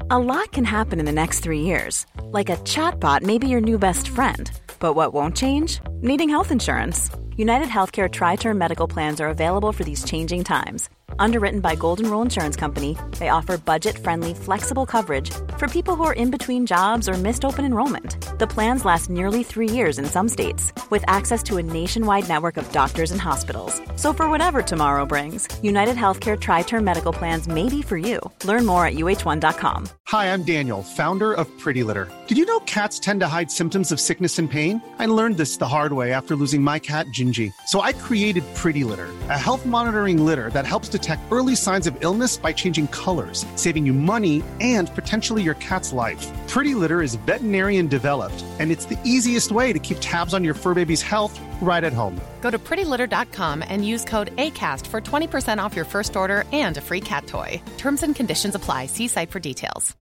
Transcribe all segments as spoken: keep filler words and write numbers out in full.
A lot can happen in the next three years. Like a chatbot may be your new best friend. But what won't change? Needing health insurance. United Healthcare Tri-Term Medical Plans are available for these changing times. Underwritten by Golden Rule Insurance Company, they offer budget-friendly, flexible coverage for people who are in between jobs or missed open enrollment. The plans last nearly three years in some states, with access to a nationwide network of doctors and hospitals. So for whatever tomorrow brings, United Healthcare Tri-Term Medical Plans may be for you. Learn more at U H one dot com. Hi, I'm Daniel, founder of Pretty Litter. Did you know cats tend to hide symptoms of sickness and pain? I learned this the hard way after losing my cat, Gingy. So I created Pretty Litter, a health monitoring litter that helps detect early signs of illness by changing colors, saving you money and potentially your cat's life. Pretty Litter is veterinarian developed, and it's the easiest way to keep tabs on your fur baby's health right at home. Go to pretty litter dot com and use code ACAST for twenty percent off your first order and a free cat toy. Terms and conditions apply. See site for details.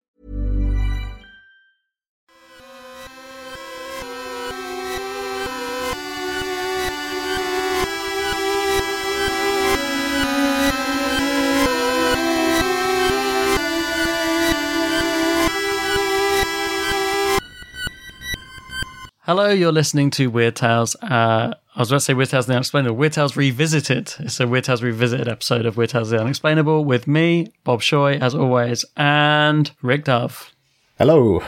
Hello, you're listening to Weird Tales. Uh, I was about to say Weird Tales the Unexplainable. Weird Tales Revisited. It's a Weird Tales Revisited episode of Weird Tales the Unexplainable with me, Bob Shoy, as always, and Rick Dove. Hello.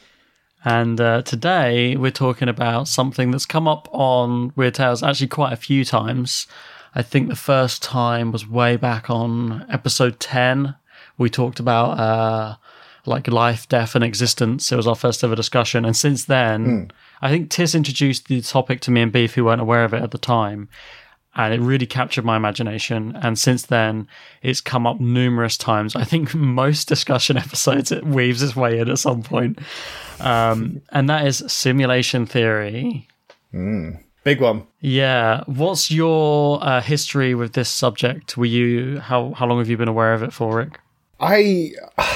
And uh, today we're talking about something that's come up on Weird Tales actually quite a few times. I think the first time was way back on episode ten. We talked about uh, like life, death, and existence. It was our first ever discussion. And since then... Mm. I think Tis introduced the topic to me and Beef, who weren't aware of it at the time, and it really captured my imagination. And since then, it's come up numerous times. I think most discussion episodes, it weaves its way in at some point. Um, and that is simulation theory. Mm, big one. Yeah. What's your uh, history with this subject? Were you how how long have you been aware of it for, Rick? I...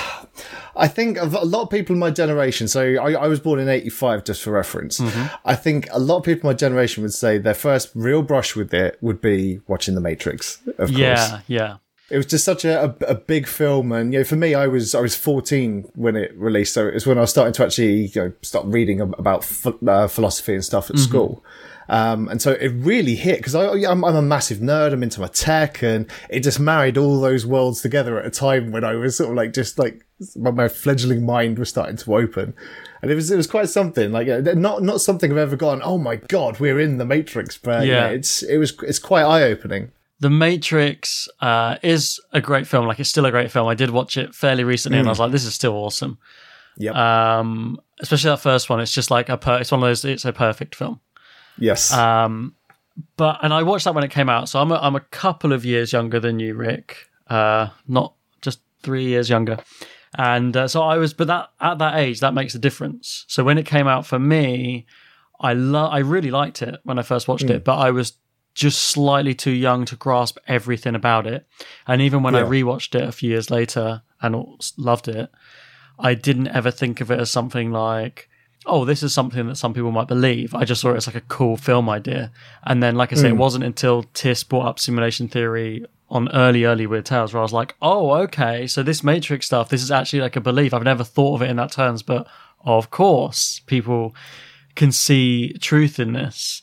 I think a lot of people in my generation, so I, I was born in eighty-five, just for reference. Mm-hmm. I think a lot of people in my generation would say their first real brush with it would be watching The Matrix, of yeah, course. Yeah, yeah. It was just such a, a, a big film. And, you know, for me, I was I was fourteen when it released. So it's when I was starting to actually, you know, start reading about ph- uh, philosophy and stuff at mm-hmm. school. Um, and so it really hit, because I'm, I'm a massive nerd. I'm into my tech, and it just married all those worlds together at a time when I was sort of like, just like my fledgling mind was starting to open. And it was, it was quite something, like, not, not something I've ever gone, oh my God, we're in the Matrix. But yeah, yeah it's, it was, it's quite eye opening. The Matrix, uh, is a great film. Like, it's still a great film. I did watch it fairly recently mm. and I was like, this is still awesome. Yep. Um, especially that first one. It's just like a, per- it's one of those, it's a perfect film. Yes. Um, but and I watched that when it came out, so I'm a, I'm a couple of years younger than you, Rick. Uh, not just three years younger, and uh, so I was. But that at that age, that makes a difference. So when it came out for me, I lo- I really liked it when I first watched mm. it, but I was just slightly too young to grasp everything about it. And even when yeah. I rewatched it a few years later and loved it, I didn't ever think of it as something like, oh, this is something that some people might believe. I just saw it as like a cool film idea. And then, like I say, mm. it wasn't until Tis brought up simulation theory on early, early Weird Tales where I was like, oh, okay, so this Matrix stuff, this is actually like a belief. I've never thought of it in that terms, but of course, people can see truth in this.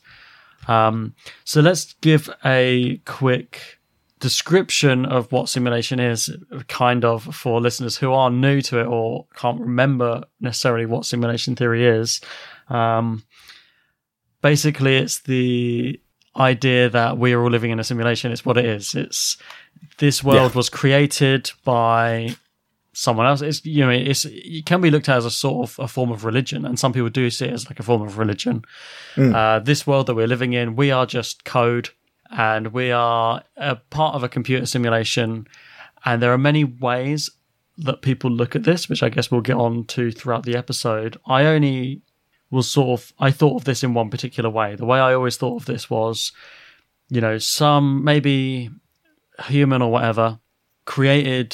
Um, so let's give a quick description of what simulation is, kind of, for listeners who are new to it or can't remember necessarily what simulation theory is. Um, basically, it's the idea that we are all living in a simulation. It's what it is. It's this world yeah. was created by someone else. It's, you know, it's, it can be looked at as a sort of a form of religion, and some people do see it as like a form of religion. Mm. Uh, this world that we're living in, we are just code. And we are a part of a computer simulation. And there are many ways that people look at this, which I guess we'll get on to throughout the episode. I only was sort of, I thought of this in one particular way. The way I always thought of this was, you know, some maybe human or whatever created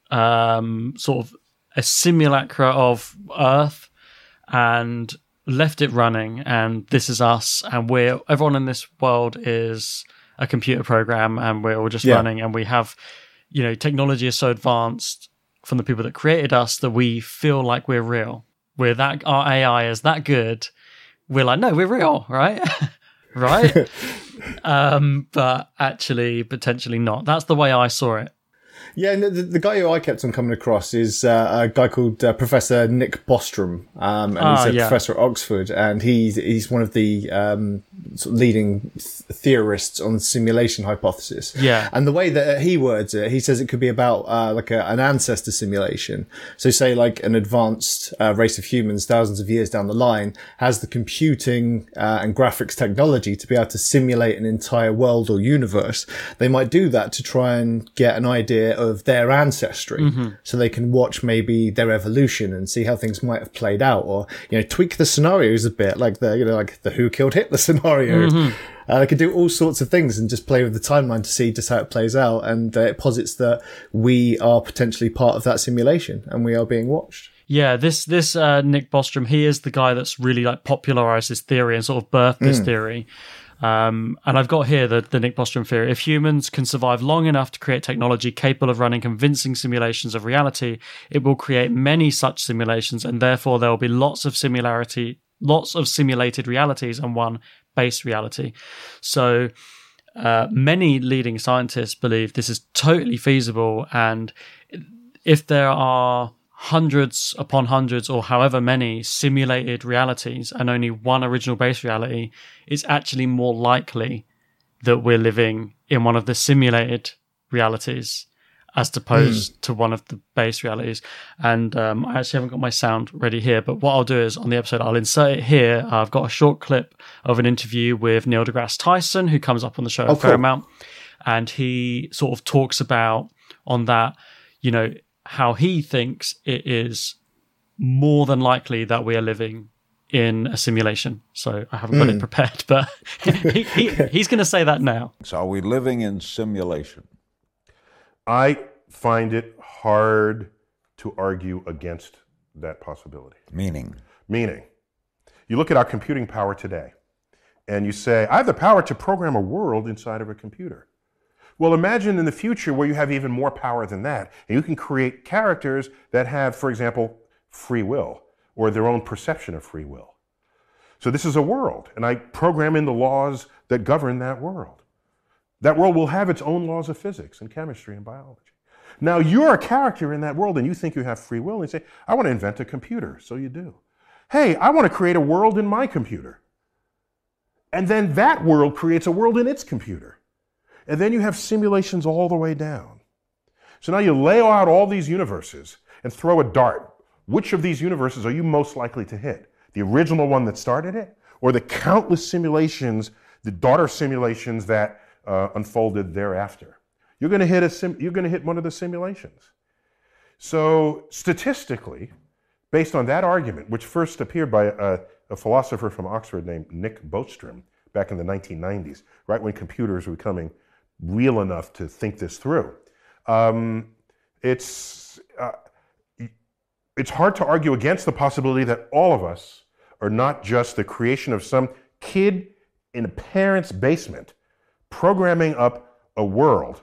um, sort of a simulacra of Earth and left it running. And this is us. And we're, everyone in this world is a computer program, and we're all just yeah. running, and we have, you know, technology is so advanced from the people that created us that we feel like we're real. We're that, our A I is that good. We're like, no, we're real, right? right? um, but actually, potentially not. That's the way I saw it. Yeah, and the, the guy who I kept on coming across is uh, a guy called uh, Professor Nick Bostrom, um, and Ah, he's a yeah. professor at Oxford, and he's he's one of the um, sort of leading th- theorists on the simulation hypothesis. Yeah. And the way that he words it, he says it could be about uh, like a, an ancestor simulation. So say like an advanced uh, race of humans thousands of years down the line has the computing uh, and graphics technology to be able to simulate an entire world or universe. They might do that to try and get an idea of their ancestry, mm-hmm. so they can watch maybe their evolution and see how things might have played out, or you know tweak the scenarios a bit, like the you know like the Who Killed Hitler scenario. Mm-hmm. Uh, they can do all sorts of things and just play with the timeline to see just how it plays out, and uh, it posits that we are potentially part of that simulation and we are being watched. Yeah, this this uh, Nick Bostrom, he is the guy that's really like popularized this theory and sort of birthed this mm. theory. Um, and I've got here the, the Nick Bostrom theory. If humans can survive long enough to create technology capable of running convincing simulations of reality, it will create many such simulations, and therefore there will be lots of similarity, lots of simulated realities and one base reality. So uh, many leading scientists believe this is totally feasible, and if there are hundreds upon hundreds or however many simulated realities and only one original base reality, it's actually more likely that we're living in one of the simulated realities as opposed mm. to one of the base realities. And um, I actually haven't got my sound ready here, but what I'll do is on the episode, I'll insert it here. I've got a short clip of an interview with Neil deGrasse Tyson, who comes up on the show oh, a fair cool. amount. And he sort of talks about on that, you know, how he thinks it is more than likely that we are living in a simulation. So I haven't got mm. it prepared, but he, he, he's going to say that now. So are we living in simulation? I find it hard to argue against that possibility. Meaning? Meaning, you look at our computing power today, and you say, I have the power to program a world inside of a computer. Well, imagine in the future where you have even more power than that, and you can create characters that have, for example, free will, or their own perception of free will. So this is a world, and I program in the laws that govern that world. That world will have its own laws of physics and chemistry and biology. Now, you're a character in that world, and you think you have free will, and you say, I want to invent a computer. So you do. Hey, I want to create a world in my computer. And then that world creates a world in its computer. And then you have simulations all the way down. So now you lay out all these universes and throw a dart. Which of these universes are you most likely to hit? The original one that started it? Or the countless simulations, the daughter simulations that uh, unfolded thereafter? You're going to hit a sim- you're going to hit one of the simulations. So statistically, based on that argument, which first appeared by a, a philosopher from Oxford named Nick Bostrom back in the nineteen nineties, right when computers were becoming real enough to think this through. Um, it's uh, it's hard to argue against the possibility that all of us are not just the creation of some kid in a parent's basement programming up a world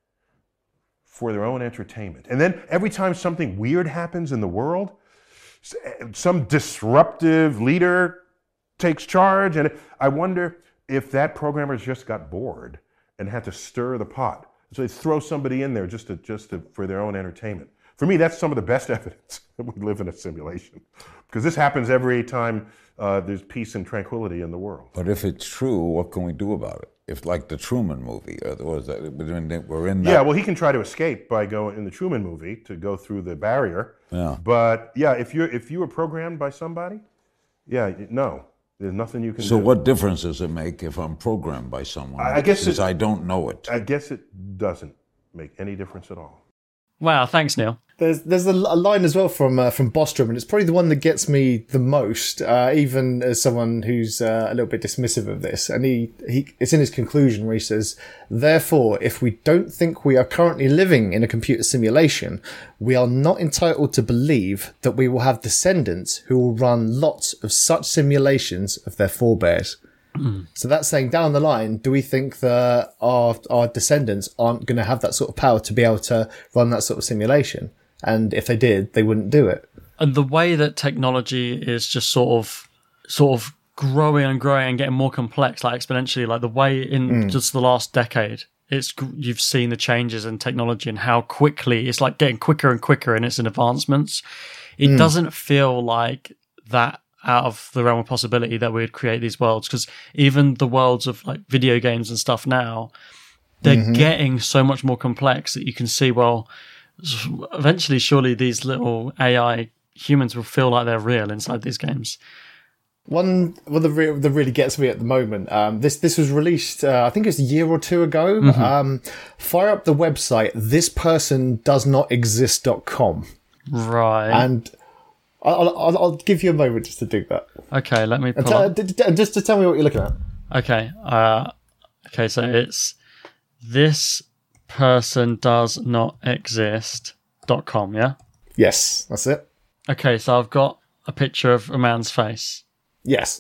for their own entertainment. And then every time something weird happens in the world, some disruptive leader takes charge, and I wonder if that programmer just got bored and had to stir the pot. So they throw somebody in there just to, just to, for their own entertainment. For me, that's some of the best evidence that we live in a simulation. Because this happens every time uh, there's peace and tranquility in the world. But if it's true, what can we do about it? If, like the Truman movie, or was that, we're in that... Yeah, well, he can try to escape by going, in the Truman movie, to go through the barrier. Yeah. But yeah, if you're if you were programmed by somebody, yeah, no. There's nothing you can so do. So what difference does it make if I'm programmed by someone? I guess Because it, I don't know it. I guess it doesn't make any difference at all. Wow, thanks, Neil. There's there's a, a line as well from uh, from Bostrom, and it's probably the one that gets me the most, uh, even as someone who's uh, a little bit dismissive of this. And he, he it's in his conclusion where he says, therefore, if we don't think we are currently living in a computer simulation, we are not entitled to believe that we will have descendants who will run lots of such simulations of their forebears. Mm. So that's saying down the line, do we think that our our descendants aren't going to have that sort of power to be able to run that sort of simulation? And if they did, they wouldn't do it. And the way that technology is just sort of, sort of growing and growing and getting more complex, like exponentially, like the way in mm. just the last decade, it's you've seen the changes in technology and how quickly it's like getting quicker and quicker in its advancements. It mm. doesn't feel like that out of the realm of possibility that we would create these worlds, because even the worlds of like video games and stuff now, they're mm-hmm. getting so much more complex that you can see, well, eventually surely these little A I humans will feel like they're real inside these games. One well, the re- that really gets me at the moment. Um, this this was released, uh, I think it was a year or two ago. Mm-hmm. Um, fire up the website this person does not exist dot com. Right. And I'll, I'll I'll give you a moment just to do that. Okay, let me pull and t- up. d- just to tell me what you're looking at. Okay. Uh, okay, so it's this person does not exist dot com. Yeah. Yes, that's it. Okay, so I've got a picture of a man's face. Yes.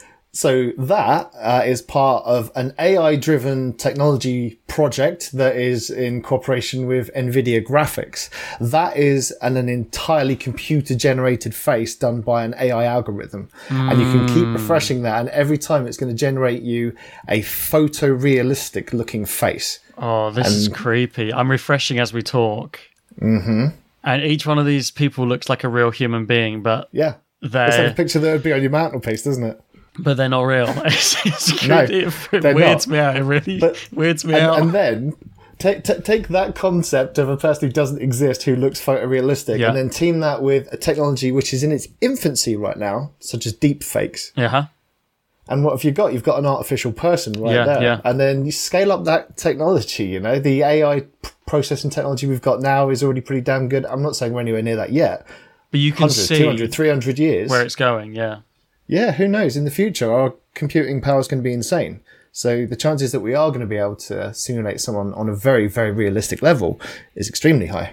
So that uh, is part of an A I-driven technology project that is in cooperation with NVIDIA Graphics. That is an, an entirely computer-generated face done by an A I algorithm. Mm. And you can keep refreshing that, and every time it's going to generate you a photorealistic looking face. Oh, this and, is creepy. I'm refreshing as we talk. Mm-hmm. And each one of these people looks like a real human being, but... Yeah. It's like a picture that would be on your mantelpiece, doesn't it? But they're not real. It's, it's no, it, it weirds not. me out. It really but, weirds me and, out. And then take t- take that concept of a person who doesn't exist, who looks photorealistic, yeah. and then team that with a technology which is in its infancy right now, such as deep fakes. Yeah. And what have you got? You've got an artificial person right yeah, there. Yeah. And then you scale up that technology, you know, the A I p- processing technology we've got now is already pretty damn good. I'm not saying we're anywhere near that yet. But you can see two hundred, three hundred years. Where it's going, yeah. Yeah, who knows? In the future, our computing power is going to be insane. So the chances that we are going to be able to simulate someone on a very, very realistic level is extremely high.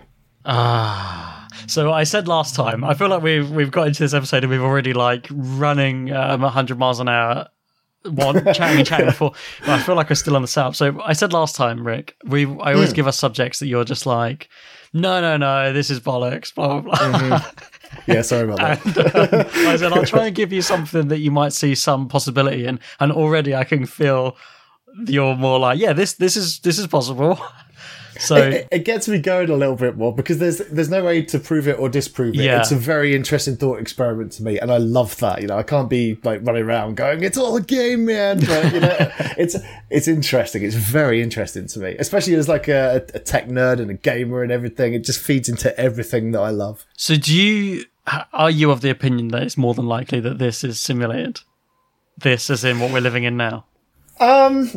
Ah. So I said last time, I feel like we've, we've got into this episode and we've already like running um, one hundred miles an hour, one, chatting and chatting before. But I feel like we're still on the south. So I said last time, Rick, we I always mm. give us subjects that you're just like, no, no, no, this is bollocks, blah, blah, blah. Mm-hmm. Yeah, sorry about that. and, um, I said, I'll try and give you something that you might see some possibility in. And already I can feel you're more like, yeah, this this is this is possible. So it, it gets me going a little bit more because there's there's no way to prove it or disprove it. Yeah. It's a very interesting thought experiment to me, and I love that. You know, I can't be like running around going, "It's all a game, man." But you know, it's it's interesting. It's very interesting to me, especially as like a, a tech nerd and a gamer and everything. It just feeds into everything that I love. So, do you are you of the opinion that it's more than likely that this is simulated? This, as in what we're living in now. Um.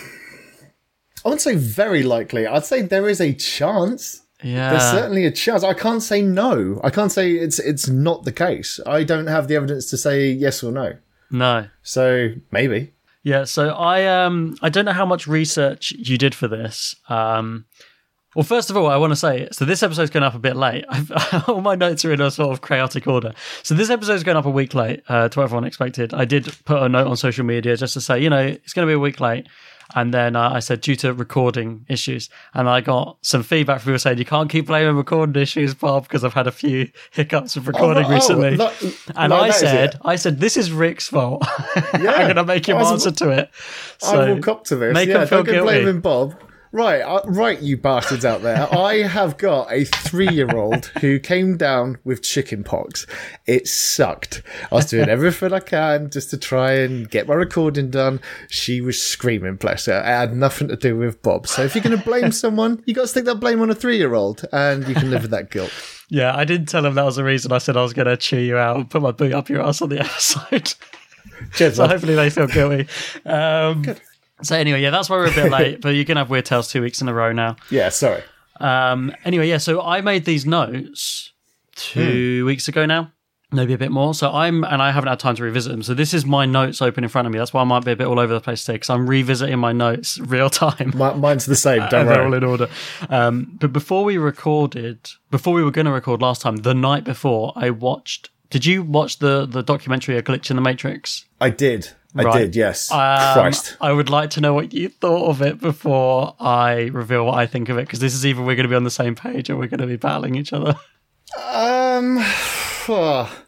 I wouldn't say very likely. I'd say there is a chance. Yeah. There's certainly a chance. I can't say no. I can't say it's it's not the case. I don't have the evidence to say yes or no. No. So maybe. Yeah, so I um I don't know how much research you did for this. Um Well, first of all, I want to say, so this episode's going up a bit late. I've, all my notes are in a sort of chaotic order. So this episode's going up a week late uh, to what everyone expected. I did put a note on social media just to say, you know, it's going to be a week late. And then uh, I said, due to recording issues. And I got some feedback from people saying, you can't keep blaming recording issues, Bob, because I've had a few hiccups with recording oh, recently. Oh, that, and no, I said, I said, this is Rick's fault. Yeah, I'm going to make him answer to it. So I will cop to this. Make yeah, him feel don't guilty. Blaming Bob. Right, uh, right, you bastards out there. I have got a three-year-old who came down with chicken pox. It sucked. I was doing everything I can just to try and get my recording done. She was screaming, bless her. It had nothing to do with Bob. So if you're going to blame someone, you got to stick that blame on a three-year-old, and you can live with that guilt. Yeah, I didn't tell him that was the reason I said I was going to chew you out and put my boot up your ass on the episode. Cheers, so man. Hopefully they feel guilty. Um, Good. So anyway, yeah, that's why we're a bit late, but you're going to have Weird Tales two weeks in a row now. Yeah, sorry. Um, anyway, yeah, so I made these notes two mm. weeks ago now, maybe a bit more. So I'm, and I haven't had time to revisit them. So this is my notes open in front of me. That's why I might be a bit all over the place today, because I'm revisiting my notes real time. My, mine's the same, don't and worry. They're all in order. Um, but before we recorded, before we were going to record last time, the night before, I watched, did you watch the, the documentary A Glitch in the Matrix? I did. I Right. did, yes. Um, Christ. I would like to know what you thought of it before I reveal what I think of it, because this is either we're going to be on the same page or we're going to be battling each other. Um, oh.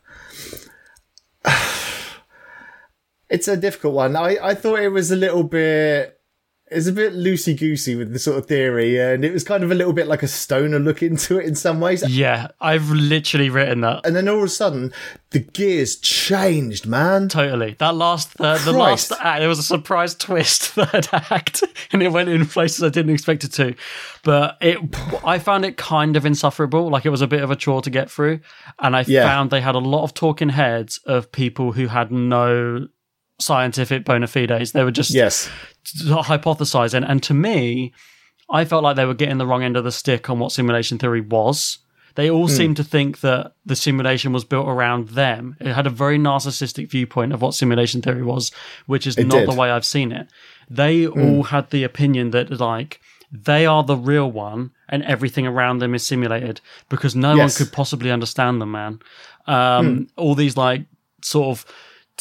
It's a difficult one. I, I thought it was a little bit... It's a bit loosey-goosey with the sort of theory, and it was kind of a little bit like a stoner look into it in some ways. Yeah, I've literally written that. And then all of a sudden, the gears changed, man. Totally. That last, uh, the last act, there was a surprise twist, third act, and it went in places I didn't expect it to. But it, I found it kind of insufferable, like it was a bit of a chore to get through. And I yeah. found they had a lot of talking heads of people who had no scientific bona fides. They were just yes. hypothesizing. And to me, I felt like they were getting the wrong end of the stick on what simulation theory was. They all mm. seemed to think that the simulation was built around them. It had a very narcissistic viewpoint of what simulation theory was, which is it not did. the way I've seen it. They mm. all had the opinion that, like, they are the real one and everything around them is simulated because no yes. one could possibly understand them, man. Um, mm. All these, like, sort of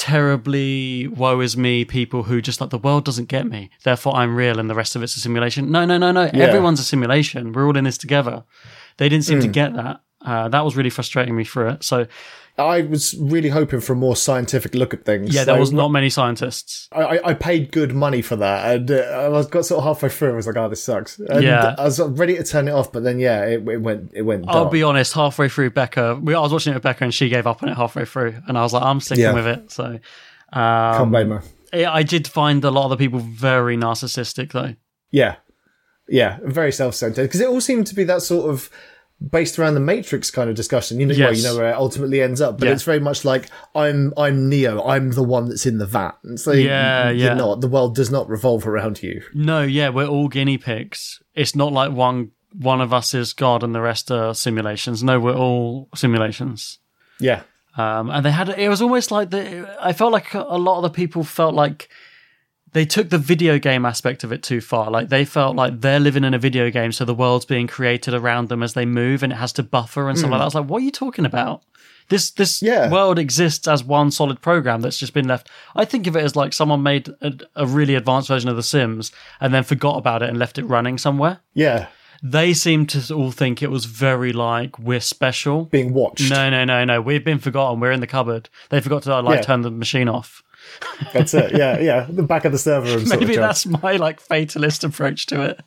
terribly woe is me people who just like, the world doesn't get me, therefore I'm real and the rest of it's a simulation. No, no, no, no. Yeah. Everyone's a simulation. We're all in this together. They didn't seem mm. to get that. Uh, that was really frustrating me through it. So I was really hoping for a more scientific look at things. Yeah, there so, was not many scientists. I, I paid good money for that, and uh, I got sort of halfway through. I was like, "Oh, this sucks." And yeah, I was ready to turn it off, but then yeah, it, it went. It went. Dark. I'll be honest. Halfway through, Becca, we, I was watching it with Becca, and she gave up on it halfway through, and I was like, "I'm sticking yeah. with it." So, um, can't blame her. I did find a lot of the people very narcissistic, though. Yeah, yeah, very self-centered because it all seemed to be that sort of based around the Matrix kind of discussion, you know, yes. well, you know where it ultimately ends up, but yeah. it's very much like I'm, I'm Neo, I'm the one that's in the vat. And so yeah, you're yeah. not. The world does not revolve around you. No, yeah, we're all guinea pigs. It's not like one, one of us is God and the rest are simulations. No, we're all simulations. Yeah, um, and they had it was almost like the. I felt like a lot of the people felt like they took the video game aspect of it too far. Like they felt like they're living in a video game, so the world's being created around them as they move, and it has to buffer and stuff mm. like that. I was like, what are you talking about? This this yeah. world exists as one solid program that's just been left. I think of it as like someone made a, a really advanced version of The Sims and then forgot about it and left it running somewhere. Yeah. They seem to all think it was very like, we're special. Being watched. No, no, no, no. We've been forgotten. We're in the cupboard. They forgot to like yeah. turn the machine off. That's it. Yeah, yeah. The back of the server room. Maybe sort of that's my like fatalist approach to it.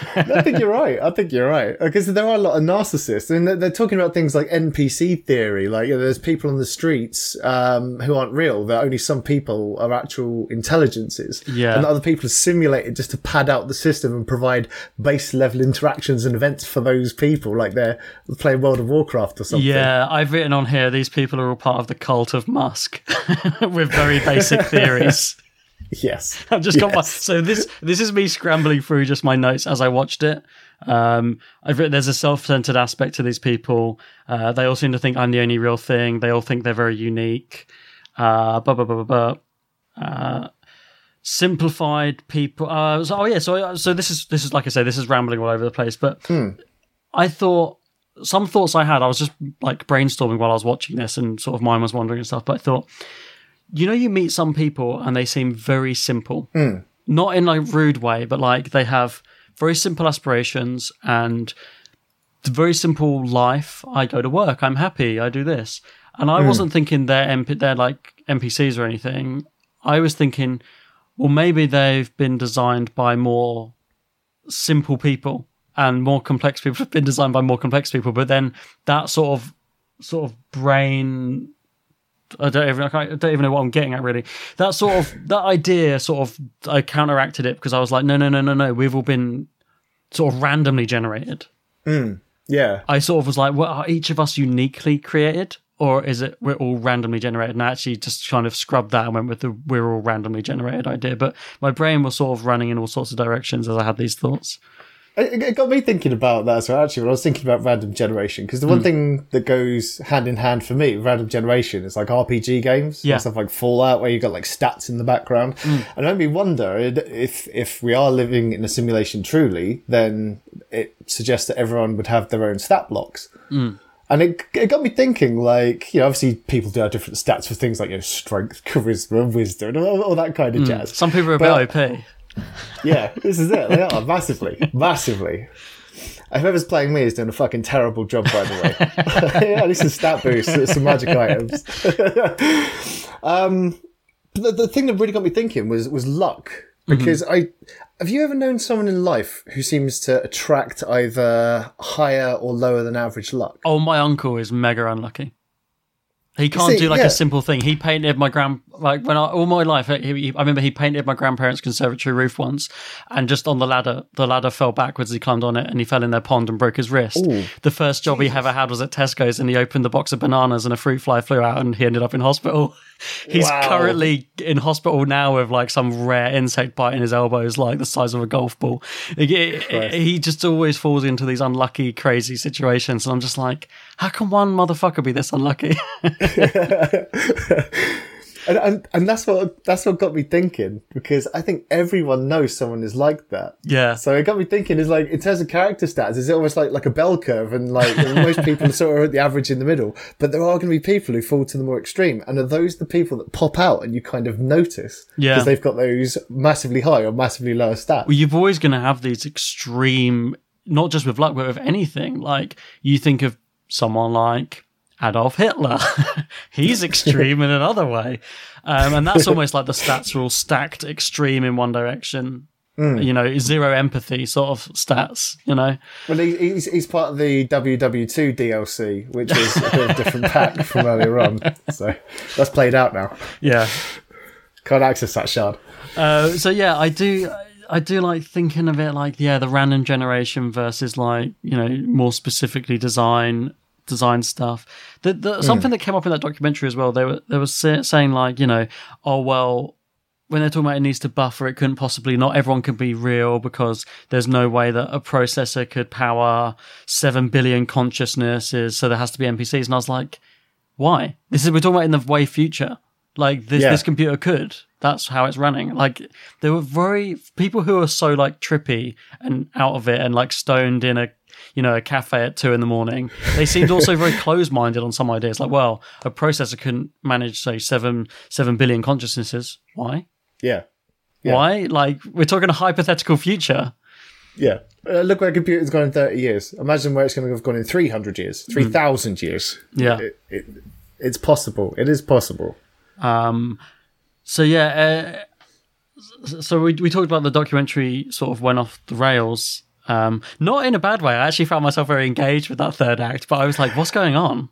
I think you're right. I think you're right because there are a lot of narcissists, and they're, they're talking about things like N P C theory. Like, you know, there's people on the streets um, who aren't real. That only some people are actual intelligences. Yeah, and other people are simulated just to pad out the system and provide base level interactions and events for those people, like they're playing World of Warcraft or something. Yeah, I've written on here these people are all part of the cult of Musk with very basic theories. Yes, I've just got yes. my. So this this is me scrambling through just my notes as I watched it. Um, I've written there's a self-centered aspect to these people. Uh, they all seem to think I'm the only real thing. They all think they're very unique. Uh, blah, blah, blah, blah, blah. Uh, simplified people. Uh, so, oh yeah. So so this is this is like I say, this is rambling all over the place. But hmm. I thought some thoughts I had. I was just like brainstorming while I was watching this, and sort of mine was wandering and stuff. But I thought, you know, you meet some people and they seem very simple, mm. not in like rude way, but like they have very simple aspirations and very simple life. I go to work, I'm happy, I do this. And I mm. wasn't thinking they're, M P- they're like N P Cs or anything. I was thinking, well, maybe they've been designed by more simple people and more complex people have been designed by more complex people. But then that sort of, sort of brain... I don't even I don't even know what I'm getting at really. That sort of that idea sort of I counteracted it because I was like, no, no, no, no, no. We've all been sort of randomly generated. Mm, yeah. I sort of was like, well, are each of us uniquely created, or is it we're all randomly generated? And I actually just kind of scrubbed that and went with the we're all randomly generated idea. But my brain was sort of running in all sorts of directions as I had these thoughts. It got me thinking about that as well, actually, when I was thinking about random generation, because the one mm. thing that goes hand in hand for me with random generation is like R P G games, yeah. stuff like Fallout, where you've got like stats in the background. Mm. And it made me wonder if if we are living in a simulation truly, then it suggests that everyone would have their own stat blocks. Mm. And it, it got me thinking, like, you know, obviously people do have different stats for things like, you know, strength, charisma, wisdom, all, all that kind of mm. jazz. Some people are a but, bit O P. Yeah, this is it. They are massively, massively. Whoever's playing me is doing a fucking terrible job, by the way. Yeah, this is stat boost, some magic items. um, but the, the thing that really got me thinking was was luck. Because mm-hmm. I have you ever known someone in life who seems to attract either higher or lower than average luck? Oh, my uncle is mega unlucky. He can't See, do like yeah. a simple thing. He painted my grand like when I all my life. He, he, I remember he painted my grandparents' conservatory roof once, and just on the ladder, the ladder fell backwards. He climbed on it, and he fell in their pond and broke his wrist. Ooh, the first job Jesus. he ever had was at Tesco's, and he opened the box of bananas, and a fruit fly flew out, and he ended up in hospital. He's wow. currently in hospital now with like some rare insect bite in his elbows, like the size of a golf ball. It, it, he just always falls into these unlucky, crazy situations, and I'm just like, how can one motherfucker be this unlucky? and, and and that's what that's what got me thinking, because I think everyone knows someone is like that. Yeah. So it got me thinking, is like, in terms of character stats, is it almost like like a bell curve, and like most people are sort of at the average in the middle, but there are going to be people who fall to the more extreme, and are those the people that pop out and you kind of notice? Yeah. Because they've got those massively high or massively low stats. Well, you're always going to have these extreme, not just with luck, but with anything. Like you think of someone like Adolf Hitler. He's extreme in another way. Um, and that's almost like the stats are all stacked extreme in one direction. Mm. You know, zero empathy sort of stats, you know? Well, he, he's, he's part of the W W two D L C, which is a bit of a different pack from earlier on. So that's played out now. Yeah. Can't access that shard. Uh, so yeah, I do... I do like thinking of it like, yeah, the random generation versus like, you know, more specifically design design stuff. The, the, mm. Something that came up in that documentary as well, they were they were say, saying like, you know, oh, well, when they're talking about it needs to buffer, it couldn't possibly, not everyone can be real because there's no way that a processor could power seven billion consciousnesses, so there has to be N P Cs. And I was like, why? This is, we're talking about in the way future. Like this, yeah. this computer could. That's how it's running. Like there were very people who are so like trippy and out of it and like stoned in a, you know, a cafe at two in the morning. They seemed also very closed-minded on some ideas. Like, well, a processor couldn't manage say seven seven billion consciousnesses. Why? Yeah. yeah. Why? Like we're talking a hypothetical future. Yeah. Uh, look where a computer's gone in thirty years. Imagine where it's going to have gone in three hundred years, three thousand mm. years. Yeah. It, it, it's possible. It is possible. Um. So yeah, uh, so we we talked about the documentary sort of went off the rails, um, not in a bad way. I actually found myself very engaged with that third act, but I was like, what's going on?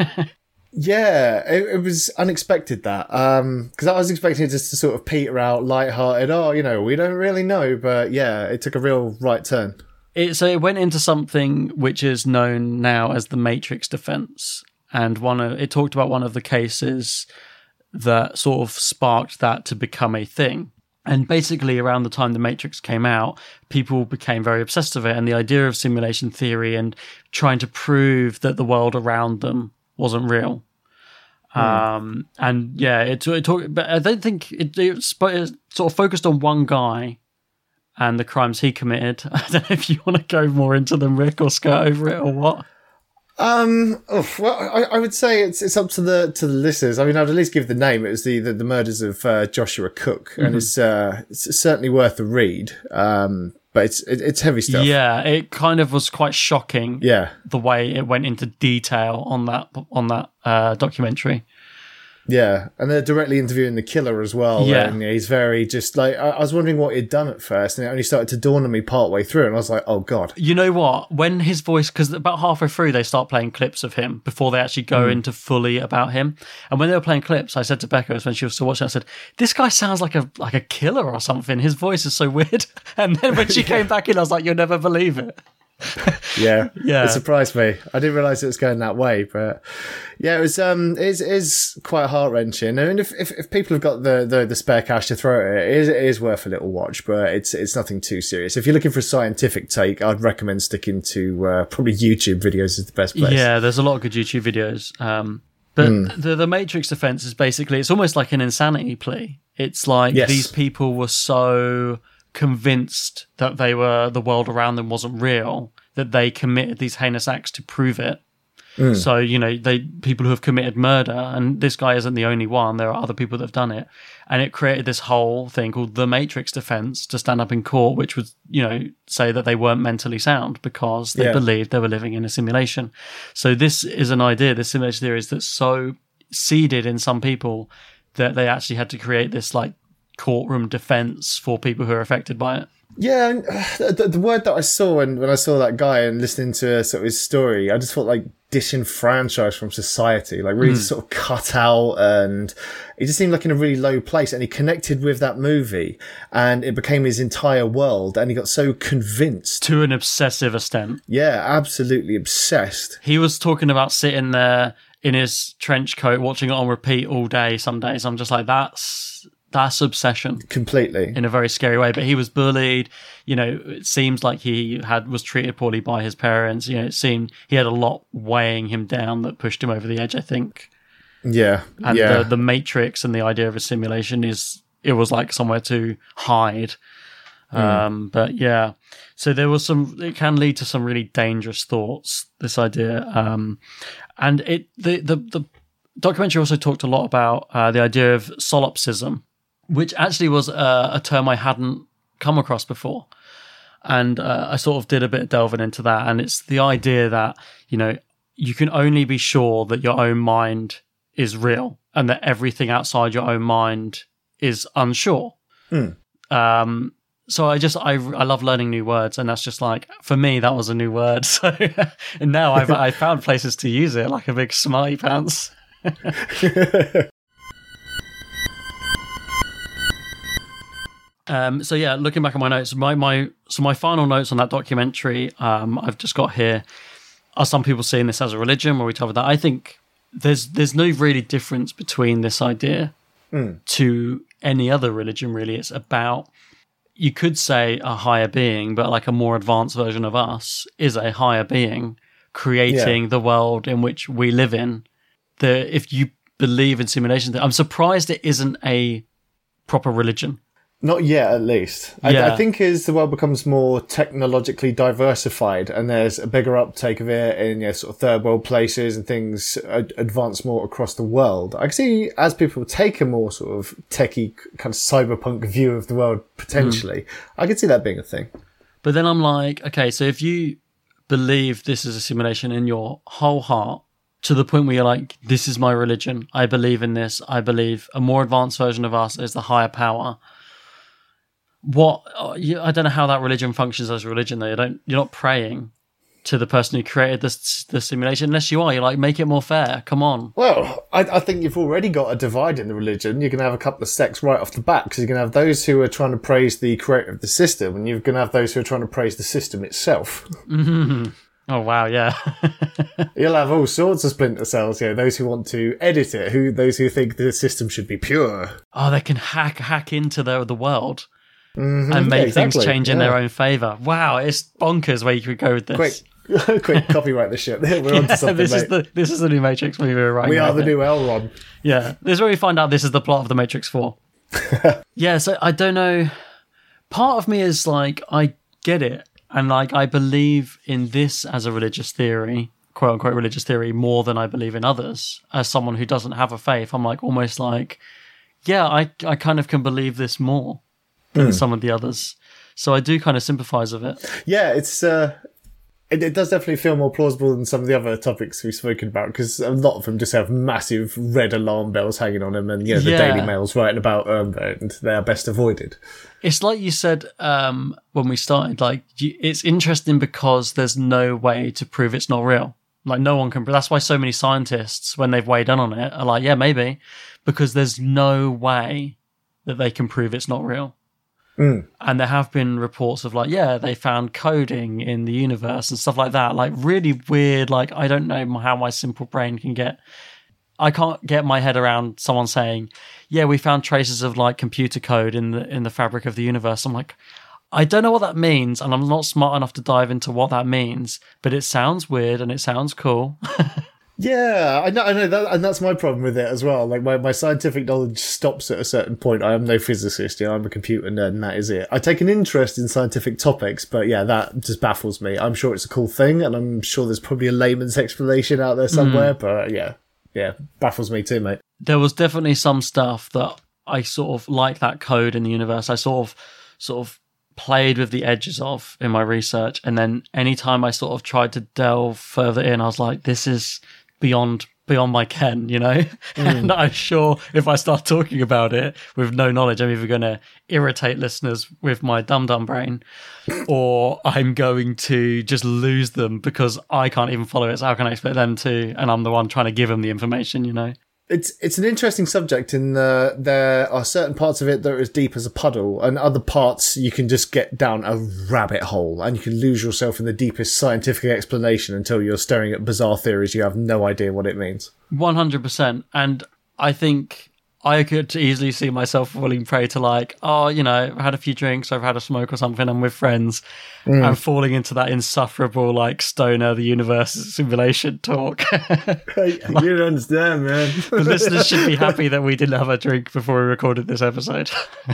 Yeah, it, it was unexpected that, um, because I was expecting it just to sort of peter out lighthearted. Oh, you know, we don't really know, but yeah, it took a real right turn. It, so it went into something which is known now as the Matrix defense, and one of it talked about one of the cases that sort of sparked that to become a thing. And basically around the time the Matrix came out, people became very obsessed with it, and the idea of simulation theory and trying to prove that the world around them wasn't real. Hmm. Um, and yeah, it, it talked, but I don't think it, it, it sort of focused on one guy and the crimes he committed. I don't know if you want to go more into them, Rick, or skirt over it or what. Um, oh, well, I, I would say it's it's up to the to the listeners. I mean, I'd at least give the name. It was the the, the murders of uh, Joshua Cook, mm-hmm. and it's uh, it's certainly worth a read. Um, but it's it, it's heavy stuff. Yeah, it kind of was quite shocking. Yeah, the way it went into detail on that on that uh, documentary. Yeah, and they're directly interviewing the killer as well. Yeah. And he's very just like, I, I was wondering what he'd done at first, and it only started to dawn on me partway through, and I was like, oh God. You know what? When his voice, because about halfway through they start playing clips of him before they actually go mm. into fully about him. And when they were playing clips, I said to Becca, when she was still watching, I said, this guy sounds like a like a killer or something. His voice is so weird. And then when she yeah. came back in, I was like, you'll never believe it. yeah, yeah, it surprised me. I didn't realise it was going that way, but yeah, it was. Um, it is, it is quite heart wrenching. I mean, if, if if people have got the, the, the spare cash to throw at it, it is, it is worth a little watch. But it's it's nothing too serious. If you're looking for a scientific take, I'd recommend sticking to uh, probably YouTube videos is the best place. Yeah, there's a lot of good YouTube videos. Um, but mm. the the Matrix defense is basically it's almost like an insanity plea. It's like yes. these people were so convinced that they were the world around them wasn't real that they committed these heinous acts to prove it. Mm. So, you know, they people who have committed murder, and this guy isn't the only one. There are other people that have done it. And it created this whole thing called the Matrix defense to stand up in court, which would, you know, say that they weren't mentally sound because they Yeah. believed they were living in a simulation. So this is an idea, this simulation theory is that's so seeded in some people that they actually had to create this like courtroom defense for people who are affected by it. Yeah, and, uh, the, the word that I saw when, when I saw that guy and listening to sort of his story, I just felt like disenfranchised from society, like really Mm. sort of cut out, and he just seemed like in a really low place. And he connected with that movie, and it became his entire world. And he got so convinced To an obsessive extent. Yeah, absolutely obsessed. He was talking about sitting there in his trench coat, watching it on repeat all day some days. I'm just like, that's that's obsession. Completely. In a very scary way. But he was bullied. You know, it seems like he had was treated poorly by his parents. You know, it seemed he had a lot weighing him down that pushed him over the edge, I think. Yeah. And yeah. the, the Matrix and the idea of a simulation is, it was like somewhere to hide. Mm. Um, but yeah, so there was some, it can lead to some really dangerous thoughts, this idea. Um, and it, the, the, the documentary also talked a lot about uh, the idea of solipsism, which actually was uh, a term I hadn't come across before. And uh, I sort of did a bit of delving into that. And it's the idea that, you know, you can only be sure that your own mind is real and that everything outside your own mind is unsure. Mm. Um, so I just, I, I love learning new words. And that's just like, for me, that was a new word. So and now I've I found places to use it like a big smarty pants. Um, so yeah, looking back at my notes, my, my so my final notes on that documentary, um, I've just got here. Are some people seeing this as a religion? Where we covered that. I think there's there's no really difference between this idea mm. to any other religion. Really, it's about, you could say, a higher being, but like a more advanced version of us is a higher being creating yeah. the world in which we live in. The if you believe in simulations, I'm surprised it isn't a proper religion. Not yet, at least. Yeah. I, I think as the world becomes more technologically diversified and there's a bigger uptake of it in, you know, sort of third world places and things ad- advance more across the world, I can see as people take a more sort of techie kind of cyberpunk view of the world potentially, mm. I could see that being a thing. But then I'm like, okay, so if you believe this is a simulation in your whole heart, to the point where you're like, this is my religion, I believe in this, I believe a more advanced version of us is the higher power. What I don't know how that religion functions as a religion though. You don't, you're not praying to the person who created this the simulation, unless you are. You're like, make it more fair. Come on. Well, I, I think you've already got a divide in the religion. You're going to have a couple of sects right off the bat, because you're going to have those who are trying to praise the creator of the system, and you're going to have those who are trying to praise the system itself. Mm-hmm. Oh wow, yeah. You'll have all sorts of splinter cells. You know, those who want to edit it, who those who think the system should be pure. Oh, they can hack hack into the the world. Mm-hmm. And make yeah, exactly. things change in yeah. their own favour. Wow, it's bonkers where you could go with this. Quick, quick, copyright the shit. We're yeah, onto something, this mate. is the this is the new Matrix movie we're writing. We are right the now. new Elrond. Yeah, this is where we find out this is the plot of the Matrix four. Yeah, so I don't know. Part of me is like, I get it, and like I believe in this as a religious theory, quote unquote religious theory, more than I believe in others. As someone who doesn't have a faith, I'm like almost like, yeah, I I kind of can believe this more than mm. some of the others. So I do kind of sympathise with it. Yeah, it's uh, it, it does definitely feel more plausible than some of the other topics we've spoken about, because a lot of them just have massive red alarm bells hanging on them, and you know, the yeah. Daily Mail's writing about them, and they are best avoided. It's like you said um, when we started, like you, it's interesting because there's no way to prove it's not real. Like no one can. That's why so many scientists, when they've weighed in on it, are like, yeah, maybe, because there's no way that they can prove it's not real. Mm. And there have been reports of like, yeah, they found coding in the universe and stuff like that. Like really weird. Like, I don't know how my simple brain can get, I can't get my head around someone saying, yeah, we found traces of like computer code in the, in the fabric of the universe. I'm like, I don't know what that means. And I'm not smart enough to dive into what that means, but it sounds weird and it sounds cool. Yeah, I know, I know that, and that's my problem with it as well. Like my, my scientific knowledge stops at a certain point. I am no physicist, you know, I'm a computer nerd, and that is it. I take an interest in scientific topics, but yeah, that just baffles me. I'm sure it's a cool thing, and I'm sure there's probably a layman's explanation out there somewhere. Mm. But yeah, yeah, baffles me too, mate. There was definitely some stuff that I sort of like that code in the universe. I sort of, sort of. played with the edges of in my research, and then anytime I sort of tried to delve further in, I was like, this is beyond beyond my ken, you know. Mm. And I'm sure if I start talking about it with no knowledge, I'm either going to irritate listeners with my dum dum brain, or I'm going to just lose them because I can't even follow it. So how can I expect them to? And I'm the one trying to give them the information, you know. It's it's an interesting subject in the, there are certain parts of it that are as deep as a puddle, and other parts you can just get down a rabbit hole and you can lose yourself in the deepest scientific explanation until you're staring at bizarre theories you have no idea what it means. one hundred percent. And I think I could easily see myself falling prey to like, oh, you know, I've had a few drinks, I've had a smoke or something, I'm with friends, mm. and falling into that insufferable, like, stoner, the universe simulation talk. You don't understand, man. The listeners should be happy that we didn't have a drink before we recorded this episode.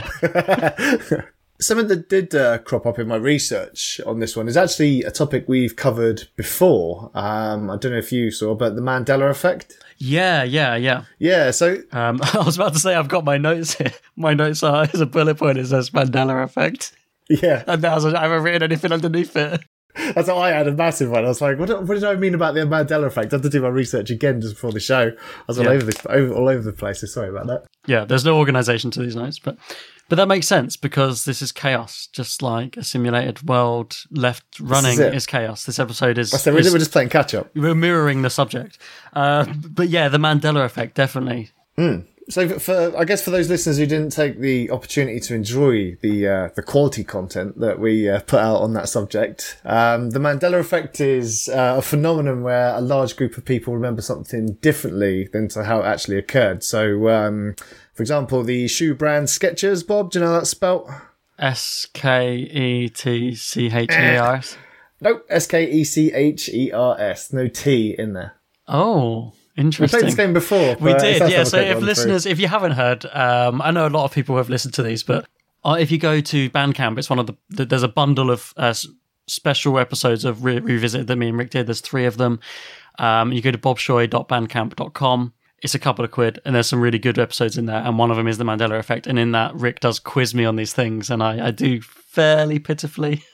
Something that did uh, crop up in my research on this one is actually a topic we've covered before. Um, I don't know if you saw, but the Mandela effect. Yeah, yeah, yeah. Yeah, so... Um, I was about to say I've got my notes here. My notes are, is a bullet point, it says Mandela effect. Yeah. And I, was, I haven't written anything underneath it. That's what I had, a massive one. I was like, what, what did I mean about the Mandela effect? I had to do my research again just before the show. I was all, yeah. over, the, over, all over the place, so sorry about that. Yeah, there's no organisation to these notes, but... But that makes sense because this is chaos, just like a simulated world left running is, is chaos. This episode is... So we're, is, we're just playing catch-up. We're mirroring the subject. Uh, but yeah, the Mandela effect, definitely. Mm. So for, for I guess for those listeners who didn't take the opportunity to enjoy the uh, the quality content that we uh, put out on that subject, um, the Mandela effect is uh, a phenomenon where a large group of people remember something differently than to how it actually occurred. So... Um, For example, the shoe brand Skechers, Bob, do you know how that's spelt? S K E T C H E R S? Nope, S K E C H E R S. No T in there. Oh, interesting. We played this game before. We did, yeah. So if listeners, through. if you haven't heard, um, I know a lot of people have listened to these, but uh, if you go to Bandcamp, it's one of the, there's a bundle of uh, special episodes of Re- Revisit that me and Rick did. There's three of them. Um, you go to bob shoy dot bandcamp dot com. It's a couple of quid, and there's some really good episodes in there, and one of them is the Mandela effect, and in that, Rick does quiz me on these things, and I, I do fairly pitifully.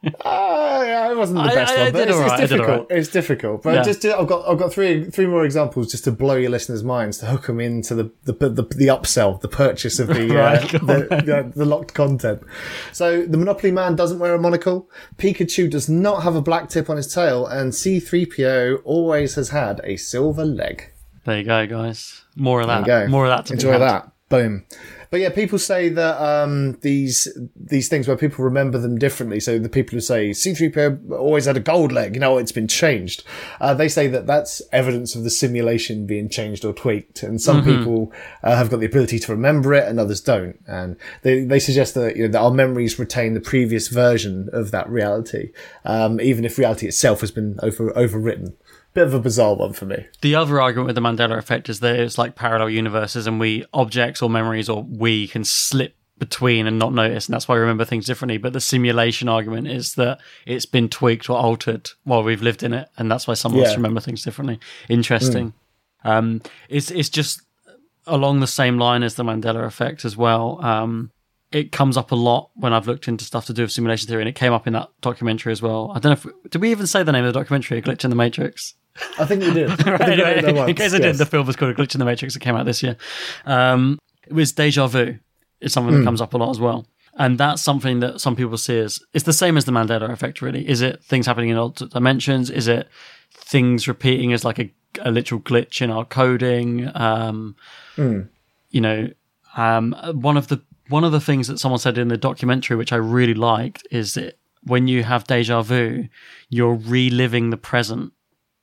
uh, yeah, it wasn't the best I, I, one, but it's, right, it's difficult. Right. It's difficult, but yeah. just to, I've got I've got three three more examples just to blow your listeners' minds, to hook them into the the the, the upsell, the purchase of the, right, uh, the, the the locked content. So the Monopoly Man doesn't wear a monocle. Pikachu does not have a black tip on his tail, and C three P O always has had a silver leg. There you go, guys. More of that. There you go. More of that to enjoy that. Boom. But yeah, people say that um, these these things where people remember them differently. So the people who say C three P O always had a gold leg, you know, it's been changed. Uh, they say that that's evidence of the simulation being changed or tweaked. And some mm-hmm. people uh, have got the ability to remember it, and others don't. And they they suggest that, you know, that our memories retain the previous version of that reality, um, even if reality itself has been over overwritten. Bit of a bizarre one for me. The other argument with the Mandela effect is that it's like parallel universes, and we, objects or memories or we, can slip between and not notice, and that's why we remember things differently. But the simulation argument is that it's been tweaked or altered while we've lived in it, and that's why some of us remember things differently. Interesting. Mm. Um, it's it's just along the same line as the Mandela effect as well. Um, it comes up a lot when I've looked into stuff to do with simulation theory, and it came up in that documentary as well. I don't know if we, did we even say the name of the documentary, A Glitch in the Matrix? I think we did. Right, anyway, in case I did, yes. The film was called A Glitch in the Matrix. It came out this year. Um, it was deja vu. It's something mm. that comes up a lot as well. And that's something that some people see as, it's the same as the Mandela effect, really. Is it things happening in alternate dimensions? Is it things repeating as like a, a literal glitch in our coding? Um, mm. You know, um, one of the one of the things that someone said in the documentary, which I really liked, is that when you have deja vu, you're reliving the present.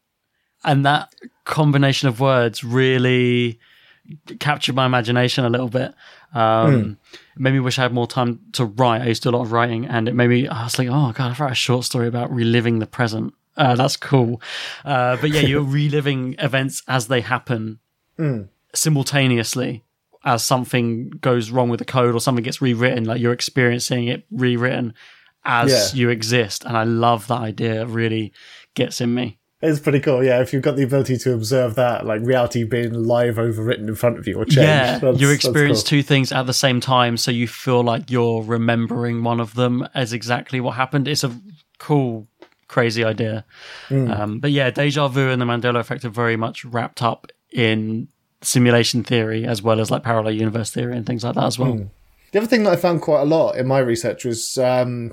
And that combination of words really captured my imagination a little bit. Um, mm. Made me wish I had more time to write. I used to do a lot of writing, and it made me, I was like, oh God, I've written a short story about reliving the present. Uh, that's cool. Uh, but yeah, you're reliving events as they happen mm. simultaneously as something goes wrong with the code or something gets rewritten. Like you're experiencing it rewritten as Yeah. you exist. And I love that idea. It really gets in me. It's pretty cool, yeah. If you've got the ability to observe that, like reality being live overwritten in front of you or changed. Yeah, that's, you experience that's cool. two things at the same time, so you feel like you're remembering one of them as exactly what happened. It's a cool, crazy idea. Mm. Um, but yeah, deja vu and the Mandela effect are very much wrapped up in simulation theory as well as like parallel universe theory and things like that as well. Mm. The other thing that I found quite a lot in my research was... Um,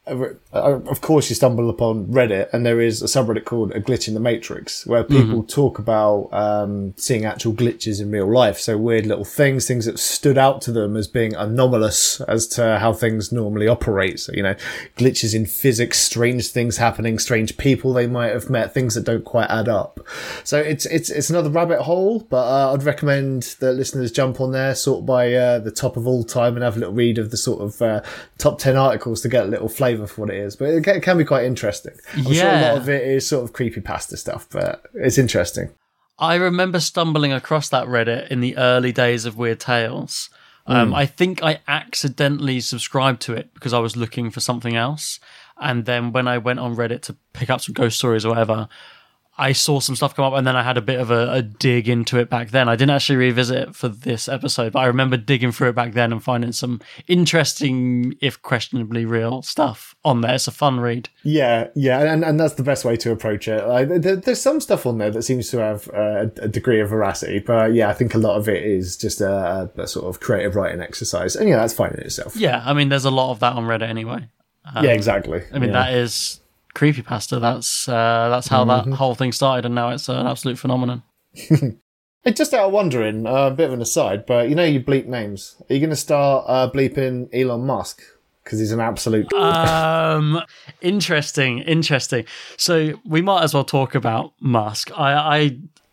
of course you stumble upon Reddit, and there is a subreddit called A Glitch in the Matrix, where people mm-hmm. talk about um, seeing actual glitches in real life. So weird little things, things that stood out to them as being anomalous as to how things normally operate. So, you know, glitches in physics, strange things happening, strange people they might have met, things that don't quite add up. So it's it's it's another rabbit hole, but uh, I'd recommend that listeners jump on there, sort by uh, the top of all time, and have a little read of the sort of uh, top ten articles to get a little flavour for what it is. But it can be quite interesting. I'm yeah. sure a lot of it is sort of creepypasta stuff, but it's interesting. I remember stumbling across that Reddit in the early days of Weird Tales. Um, mm. I think I accidentally subscribed to it because I was looking for something else. And then when I went on Reddit to pick up some ghost stories or whatever, I saw some stuff come up, and then I had a bit of a, a dig into it back then. I didn't actually revisit it for this episode, but I remember digging through it back then and finding some interesting, if questionably real, stuff on there. It's a fun read. Yeah, yeah, and and that's the best way to approach it. Like, there, there's some stuff on there that seems to have uh, a degree of veracity, but yeah, I think a lot of it is just a, a sort of creative writing exercise, and yeah, that's fine in itself. Yeah, I mean, there's a lot of that on Reddit anyway. Um, yeah, exactly. I mean, yeah. that is... creepypasta. That's uh, that's how mm-hmm. that whole thing started, and now it's an absolute phenomenon. Hey, just out of wondering, uh, a bit of an aside, but you know you bleep names. Are you going to start uh, bleeping Elon Musk? Because he's an absolute... um, interesting, interesting. So we might as well talk about Musk. I, I,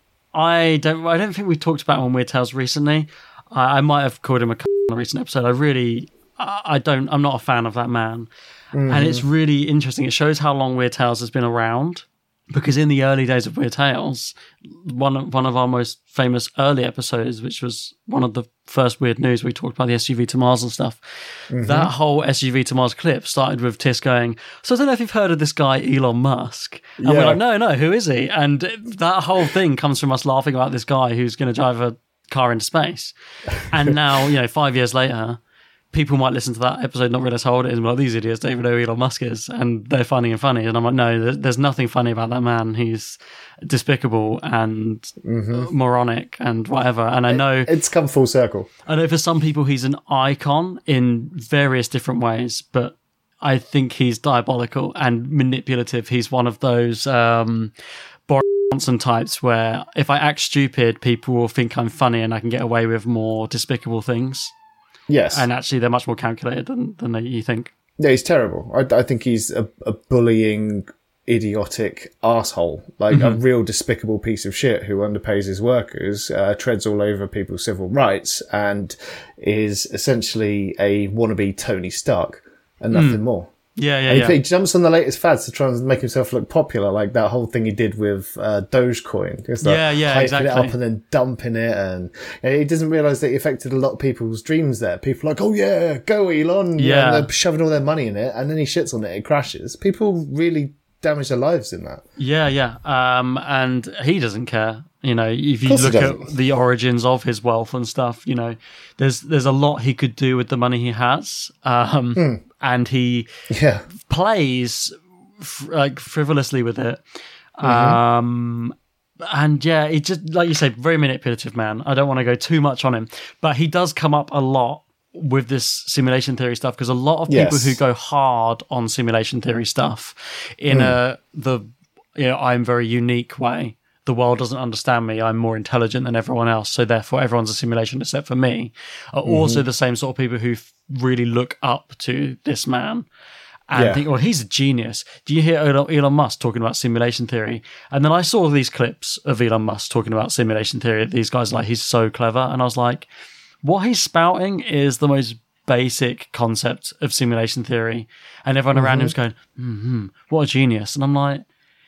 I don't, I don't think we talked about him on Weird Tales recently. I, I might have called him a c- on a recent episode. I really, I, I don't, I'm not a fan of that man. Mm-hmm. And it's really interesting. It shows how long Weird Tales has been around, because in the early days of Weird Tales, one of, one of our most famous early episodes, which was one of the first Weird News, we talked about the S U V to Mars and stuff. Mm-hmm. That whole S U V to Mars clip started with Tis going, so I don't know if you've heard of this guy, Elon Musk. And yeah. we're like, no, no, who is he? And that whole thing comes from us laughing about this guy who's going to drive a car into space. And now, you know, five years later... people might listen to that episode, not realise how old it is, and be like, these idiots don't even know who Elon Musk is, and they're finding him funny. And I'm like, no, there's nothing funny about that man. He's despicable and mm-hmm. moronic and whatever. And I know... It's come full circle. I know for some people he's an icon in various different ways, but I think he's diabolical and manipulative. He's one of those... Um, Boris Johnson types where if I act stupid, people will think I'm funny and I can get away with more despicable things. Yes. And actually, they're much more calculated than, than they, you think. Yeah, he's terrible. I, I think he's a, a bullying, idiotic arsehole. Like mm-hmm. a real despicable piece of shit who underpays his workers, uh, treads all over people's civil rights, and is essentially a wannabe Tony Stark and nothing mm. more. Yeah, yeah, and yeah. He jumps on the latest fads to try and make himself look popular, like that whole thing he did with uh, Dogecoin. It's like yeah, yeah, hyping exactly. it up and then dumping it, and you know, he doesn't realise that he affected a lot of people's dreams there. People are like, oh yeah, go Elon. Yeah. And they're shoving all their money in it, and then he shits on it, it crashes. People really damage their lives in that. Yeah, yeah. Um, and he doesn't care. You know, if you look at the origins of his wealth and stuff, you know, there's there's a lot he could do with the money he has. Um, mm. And he yeah. plays f- like frivolously with it. Mm-hmm. Um, and yeah, he just, like you say, very manipulative man. I don't want to go too much on him, but he does come up a lot with this simulation theory stuff, because a lot of people yes. who go hard on simulation theory stuff in mm. a the you know I'm very unique way. The world doesn't understand me. I'm more intelligent than everyone else, so therefore everyone's a simulation except for me. Are mm-hmm. also the same sort of people who f- really look up to this man and yeah. think, "Oh, he's a genius." Do you hear Elon Musk talking about simulation theory? And then I saw these clips of Elon Musk talking about simulation theory. These guys are like, he's so clever, and I was like, what he's spouting is the most basic concept of simulation theory, and everyone mm-hmm. around him is going, mm-hmm, "What a genius!" And I'm like,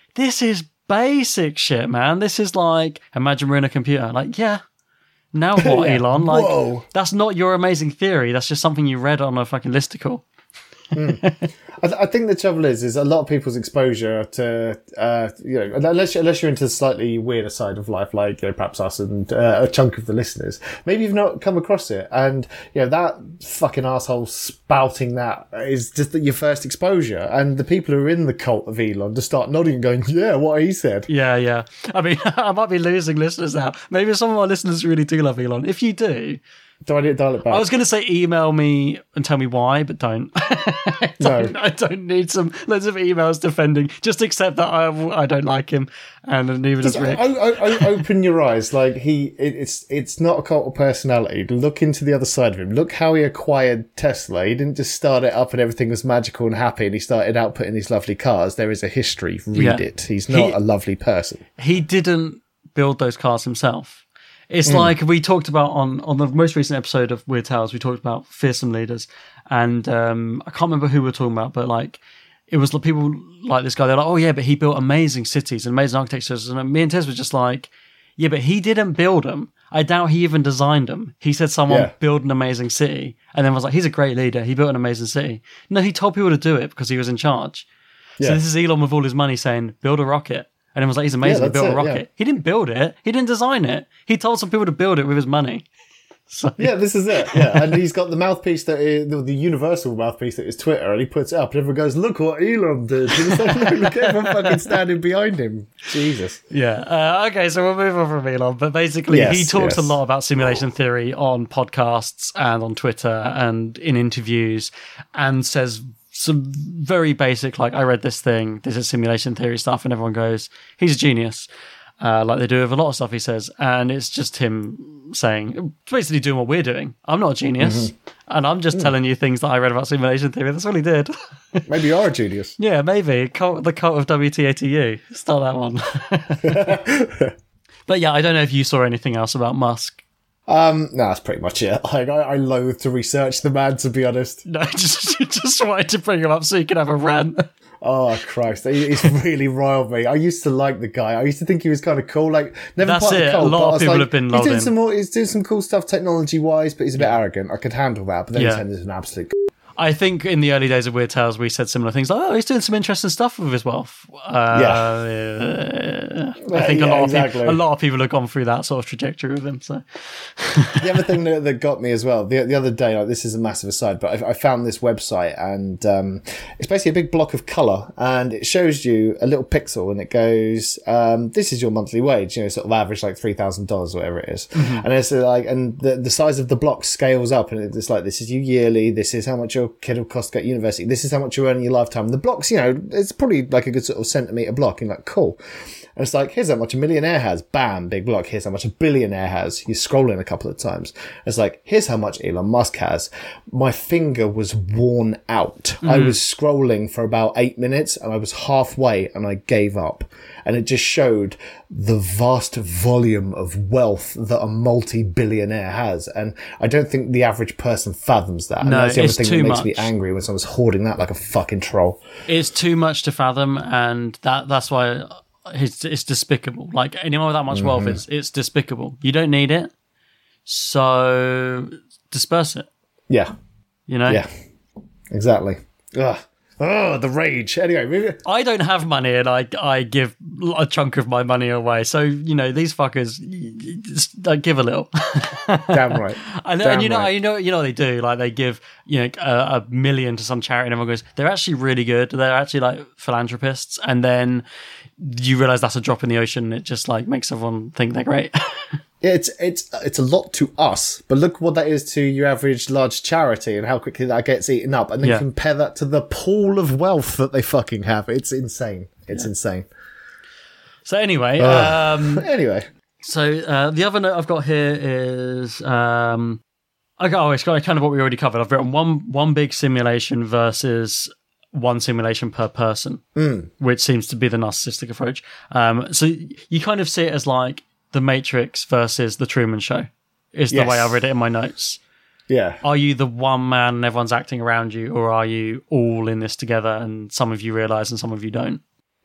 this is basic shit, man. This is like, imagine we're in a computer. Like, yeah, now what, Yeah. Elon? Like, Whoa. that's not your amazing theory. That's just something you read on a fucking listicle. I, th- I think the trouble is, is a lot of people's exposure to, uh, you know, unless you're, unless you're into the slightly weirder side of life, like, you know, perhaps us and uh, a chunk of the listeners, maybe you've not come across it. And, you know, that fucking asshole spouting that is just your first exposure. And the people who are in the cult of Elon just start nodding and going, yeah, what he said. Yeah, yeah. I mean, I might be losing listeners now. Maybe some of our listeners really do love Elon. If you do, Do I need to dial it back? I was going to say email me and tell me why, but don't. I don't, No. I don't need some loads of emails defending. Just accept that I I don't like him, and neither does Just Rick. o- o- o- open your eyes. Like he, it, it's it's not a cult of personality. Look into the other side of him. Look how he acquired Tesla. He didn't just start it up and everything was magical and happy, and he started outputting these lovely cars. There is a history. Read Yeah. it. He's not He- a lovely person. He didn't build those cars himself. It's like we talked about on, on the most recent episode of Weird Tales, we talked about fearsome leaders. And um, I can't remember who we were talking about, but like it was the people like this guy. They're like, oh yeah, but he built amazing cities and amazing architectures. And me and Tess were just like, yeah, but he didn't build them. I doubt he even designed them. He said someone Yeah. build an amazing city. And then was like, he's a great leader. He built an amazing city. No, he told people to do it because he was in charge. So Yeah. this is Elon with all his money saying, build a rocket. And everyone's like, he's amazing. Yeah, he built that's a it, rocket. yeah. He didn't build it. He didn't design it. He told some people to build it with his money. So, Yeah, this is it. Yeah, and he's got the mouthpiece that is, the, the universal mouthpiece that is Twitter, and he puts it up, and everyone goes, "Look what Elon did!" And it's like, no, look at everyone fucking standing behind him. Jesus. yeah. Uh, okay, so we'll move on from Elon. But basically, Yes, he talks yes. a lot about simulation theory on podcasts and on Twitter and in interviews, and says some very basic, like, I read this thing, this is simulation theory stuff, and everyone goes, he's a genius. Uh, like they do with a lot of stuff he says. And it's just him saying, basically doing what we're doing. I'm not a genius. Mm-hmm. And I'm just telling you things that I read about simulation theory. That's all he did. Maybe you are a genius. Yeah, maybe. Cult, the cult of W T A T U. Start that one. But yeah, I don't know if you saw anything else about Musk. Um, no, that's pretty much it. Like, I, I loathe to research the man, to be honest. No, just just wanted to bring him up so you could have a rant. Oh Christ, he- he's really riled me. I used to like the guy. I used to think he was kind of cool. Like, never That's part of it. the cult, A lot but of I was people like, have been He's lulled doing in. some more. He's doing some cool stuff technology wise, but he's a bit arrogant. I could handle that. But then Yeah. he turned into an absolute. I think in the early days of Weird Tales, we said similar things like, oh, he's doing some interesting stuff with his wealth. Uh, yeah. I think a, Yeah, lot of exactly. people, a lot of people have gone through that sort of trajectory with him. So, The other thing that, that got me as well, the, the other day, like, this is a massive aside, but I, I found this website, and um, it's basically a big block of colour, and it shows you a little pixel, and it goes, um, this is your monthly wage, you know, sort of average like three thousand dollars, whatever it is. Mm-hmm. And it's uh, like, and the, the size of the block scales up, and it's like, this is you yearly, this is how much your kid will cost to go to university, this is how much you earn in your lifetime. The blocks, you know, it's probably like a good sort of centimetre block, and like, cool. And it's like, here's how much a millionaire has. Bam, big block. Here's how much a billionaire has. You scroll in a couple of times. It's like, here's how much Elon Musk has. My finger was worn out. Mm. I was scrolling for about eight minutes and I was halfway and I gave up. And it just showed the vast volume of wealth that a multi-billionaire has. And I don't think the average person fathoms that. And No, that's the other it's thing too that makes me much. angry when someone's hoarding that like a fucking troll. it's too much to fathom, and that that's why it's, it's despicable. Like, anyone with that much wealth, it's, it's despicable. You don't need it, so disperse it, Yeah. you know? Yeah. Exactly. Ugh. Oh, the rage. Anyway, maybe, I don't have money, and I I give a chunk of my money away. So, you know, these fuckers, y- y- just, like, give a little. damn right. And, Damn and you know, right. you know, you know what they do. Like, they give, you know, a, a million to some charity, and everyone goes, "They're actually really good. They're actually like philanthropists." And then you realize that's a drop in the ocean. It just like makes everyone think they're great. Yeah, it's it's it's a lot to us, but look what that is to your average large charity and how quickly that gets eaten up, and then Yeah. compare that to the pool of wealth that they fucking have. It's insane. It's insane. So anyway, Ugh. um, Anyway, so uh, the other note I've got here is um, I got oh, it's got kind of what we already covered. I've written one one big simulation versus one simulation per person, Mm. which seems to be the narcissistic approach. Um, so you kind of see it as like The Matrix versus The Truman Show is the Yes. way I read it in my notes. yeah, Are you the one man and everyone's acting around you, or are you all in this together and some of you realize and some of you don't?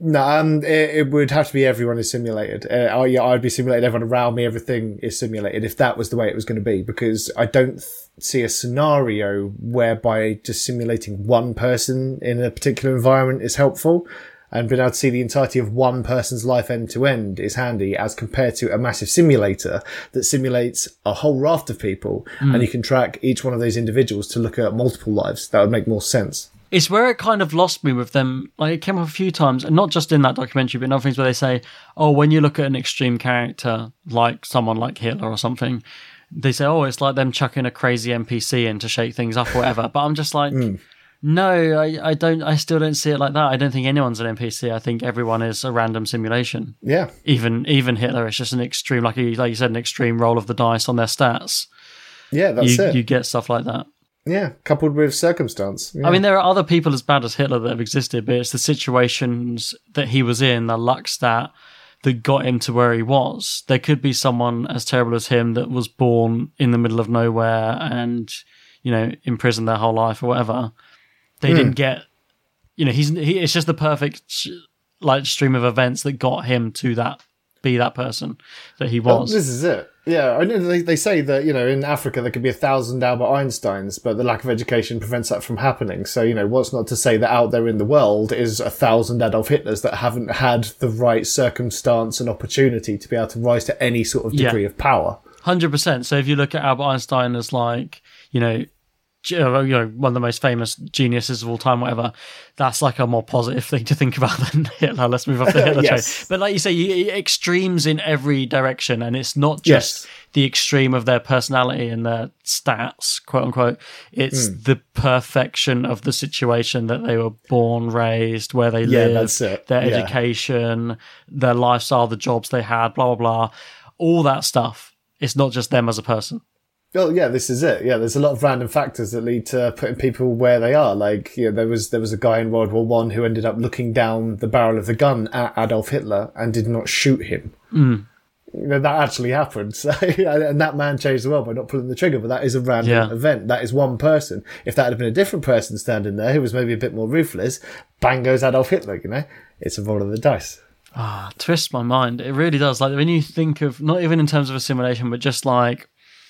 No, um, it, it would have to be everyone is simulated. Uh, oh, yeah, I'd be simulated. Everyone around me, everything is simulated. If that was the way it was going to be, because I don't th- see a scenario whereby just simulating one person in a particular environment is helpful, and being able to see the entirety of one person's life end to end is handy, as compared to a massive simulator that simulates a whole raft of people, mm. and you can track each one of those individuals to look at multiple lives. That would make more sense. It's where it kind of lost me with them. Like, it came up a few times, and not just in that documentary, but in other things where they say, oh, when you look at an extreme character, like someone like Hitler or something, they say, oh, it's like them chucking a crazy N P C in to shake things up or whatever. But I'm just like, mm. no, I, I don't, I still don't see it like that. I don't think anyone's an N P C. I think everyone is a random simulation. Yeah. Even, even Hitler is just an extreme, like you, like you said, an extreme roll of the dice on their stats. Yeah, that's you, it. You get stuff like that. Yeah, coupled with circumstance. Yeah. I mean, there are other people as bad as Hitler that have existed, but it's the situations that he was in, the luck stat that got him to where he was. There could be someone as terrible as him that was born in the middle of nowhere and, you know, imprisoned their whole life or whatever. They mm. didn't get, you know, he's he, it's just the perfect like stream of events that got him to that, be that person that he was. Oh, this is it. Yeah, I know they, they say that, you know, in Africa there could be a thousand Albert Einsteins, but the lack of education prevents that from happening. So, you know, what's not to say that out there in the world is a thousand Adolf Hitlers that haven't had the right circumstance and opportunity to be able to rise to any sort of degree yeah. of power. one hundred percent. So if you look at Albert Einstein as like, you know, you know, one of the most famous geniuses of all time, whatever, that's like a more positive thing to think about than Hitler. Let's move off the Hitler yes. train. But like you say, you, extremes in every direction, and it's not just yes. the extreme of their personality and their stats, quote unquote. It's mm. the perfection of the situation that they were born, raised, where they yeah, live, that's it. their yeah. education, their lifestyle, the jobs they had, blah, blah, blah. All that stuff. It's not just them as a person. Well, yeah, this is it. Yeah, there's a lot of random factors that lead to putting people where they are. Like, you know, there was there was a guy in World War One who ended up looking down the barrel of the gun at Adolf Hitler and did not shoot him. Mm. You know, that actually happened. So, and that man changed the world by not pulling the trigger. But that is a random yeah. event. That is one person. If that had been a different person standing there who was maybe a bit more ruthless, bang goes Adolf Hitler. You know, it's a roll of the dice. Ah, oh, twists my mind. It really does. Like when you think of, not even in terms of a simulation, but just like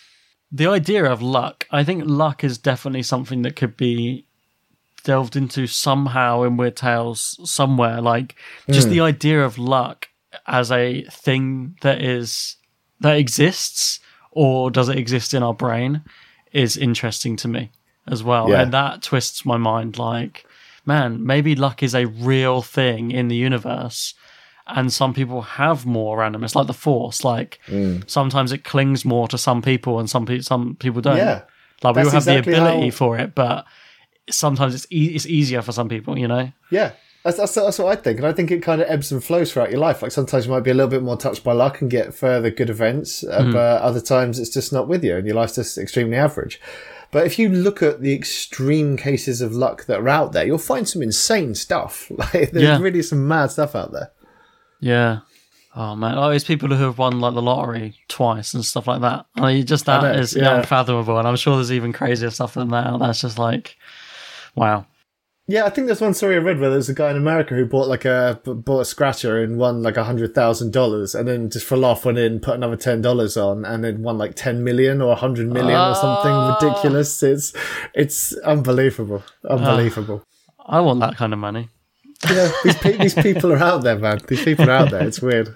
the idea of luck. I think luck is definitely something that could be delved into somehow in Weird Tales somewhere. Like just mm. the idea of luck as a thing that is that exists, or does it exist in our brain, is interesting to me as well. Yeah. And that twists my mind. Like, man, maybe luck is a real thing in the universe. And some people have more randomness, like the Force. Like mm. sometimes it clings more to some people, and some people some people don't. Yeah, like we all have exactly the ability how... for it, but sometimes it's e- it's easier for some people. You know. Yeah, that's, that's that's what I think, and I think it kind of ebbs and flows throughout your life. Like sometimes you might be a little bit more touched by luck and get further good events, uh, mm. but other times it's just not with you, and your life's just extremely average. But if you look at the extreme cases of luck that are out there, you'll find some insane stuff. Like there's yeah. really some mad stuff out there. Yeah. Oh man. Oh, it's people who have won like the lottery twice and stuff like that. I mean, just that know, is yeah. unfathomable, and I'm sure there's even crazier stuff than that. That's just like, wow. Yeah, I think there's one story I read where there's a guy in America who bought like a bought a scratcher and won like a hundred thousand dollars, and then just for laugh went in, put another ten dollars on, and then won like ten million or a hundred million uh, or something ridiculous. It's it's unbelievable, unbelievable. Uh, I want that kind of money. Yeah, these pe- these people are out there, man. These people are out there. It's weird.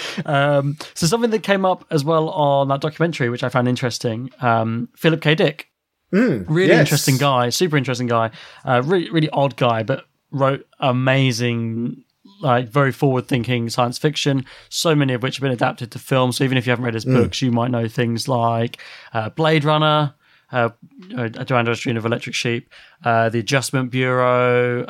Um, so something that came up as well on that documentary, which I found interesting, um, Philip K. Dick. Mm, really yes. interesting guy, super interesting guy, uh, really, really odd guy, but wrote amazing, like very forward-thinking science fiction, so many of which have been adapted to film. So even if you haven't read his mm. books, you might know things like uh, Blade Runner, uh, Joanne Stream of Electric Sheep, uh, The Adjustment Bureau,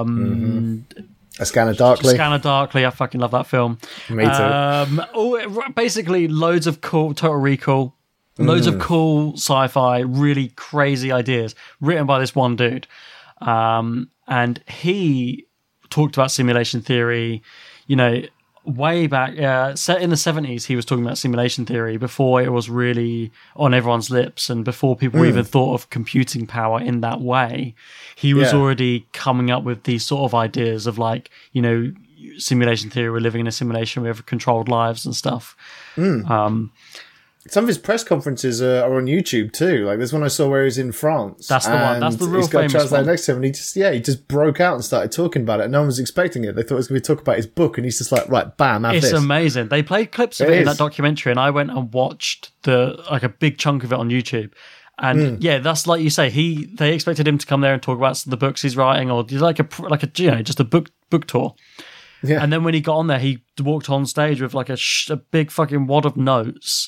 um, mm-hmm. A Scanner Darkly. Scanner Darkly, I fucking love that film. Me too. Um, oh, basically, loads of cool, Total Recall. Loads mm. of cool sci-fi, really crazy ideas written by this one dude. Um, and he talked about simulation theory, you know, way back, uh, set in the seventies, he was talking about simulation theory before it was really on everyone's lips and before people mm. even thought of computing power in that way. He was yeah. already coming up with these sort of ideas of like, you know, simulation theory, we're living in a simulation, we have controlled lives and stuff. Mm. Um, Some of his press conferences are, are on YouTube too. Like there's one I saw where he's in France. That's the one. That's the real he's got a famous translator one. next to him, and he just yeah, he just broke out and started talking about it. And no one was expecting it. They thought it was going to be talk about his book, and he's just like, right, bam, have it's this. amazing. They played clips of It it, in is. that documentary, and I went and watched the like a big chunk of it on YouTube. And Mm. yeah, that's like you say. He they expected him to come there and talk about the books he's writing, or like a like a you know just a book book tour. Yeah. And then when he got on there, he walked on stage with like a, sh- a big fucking wad of notes.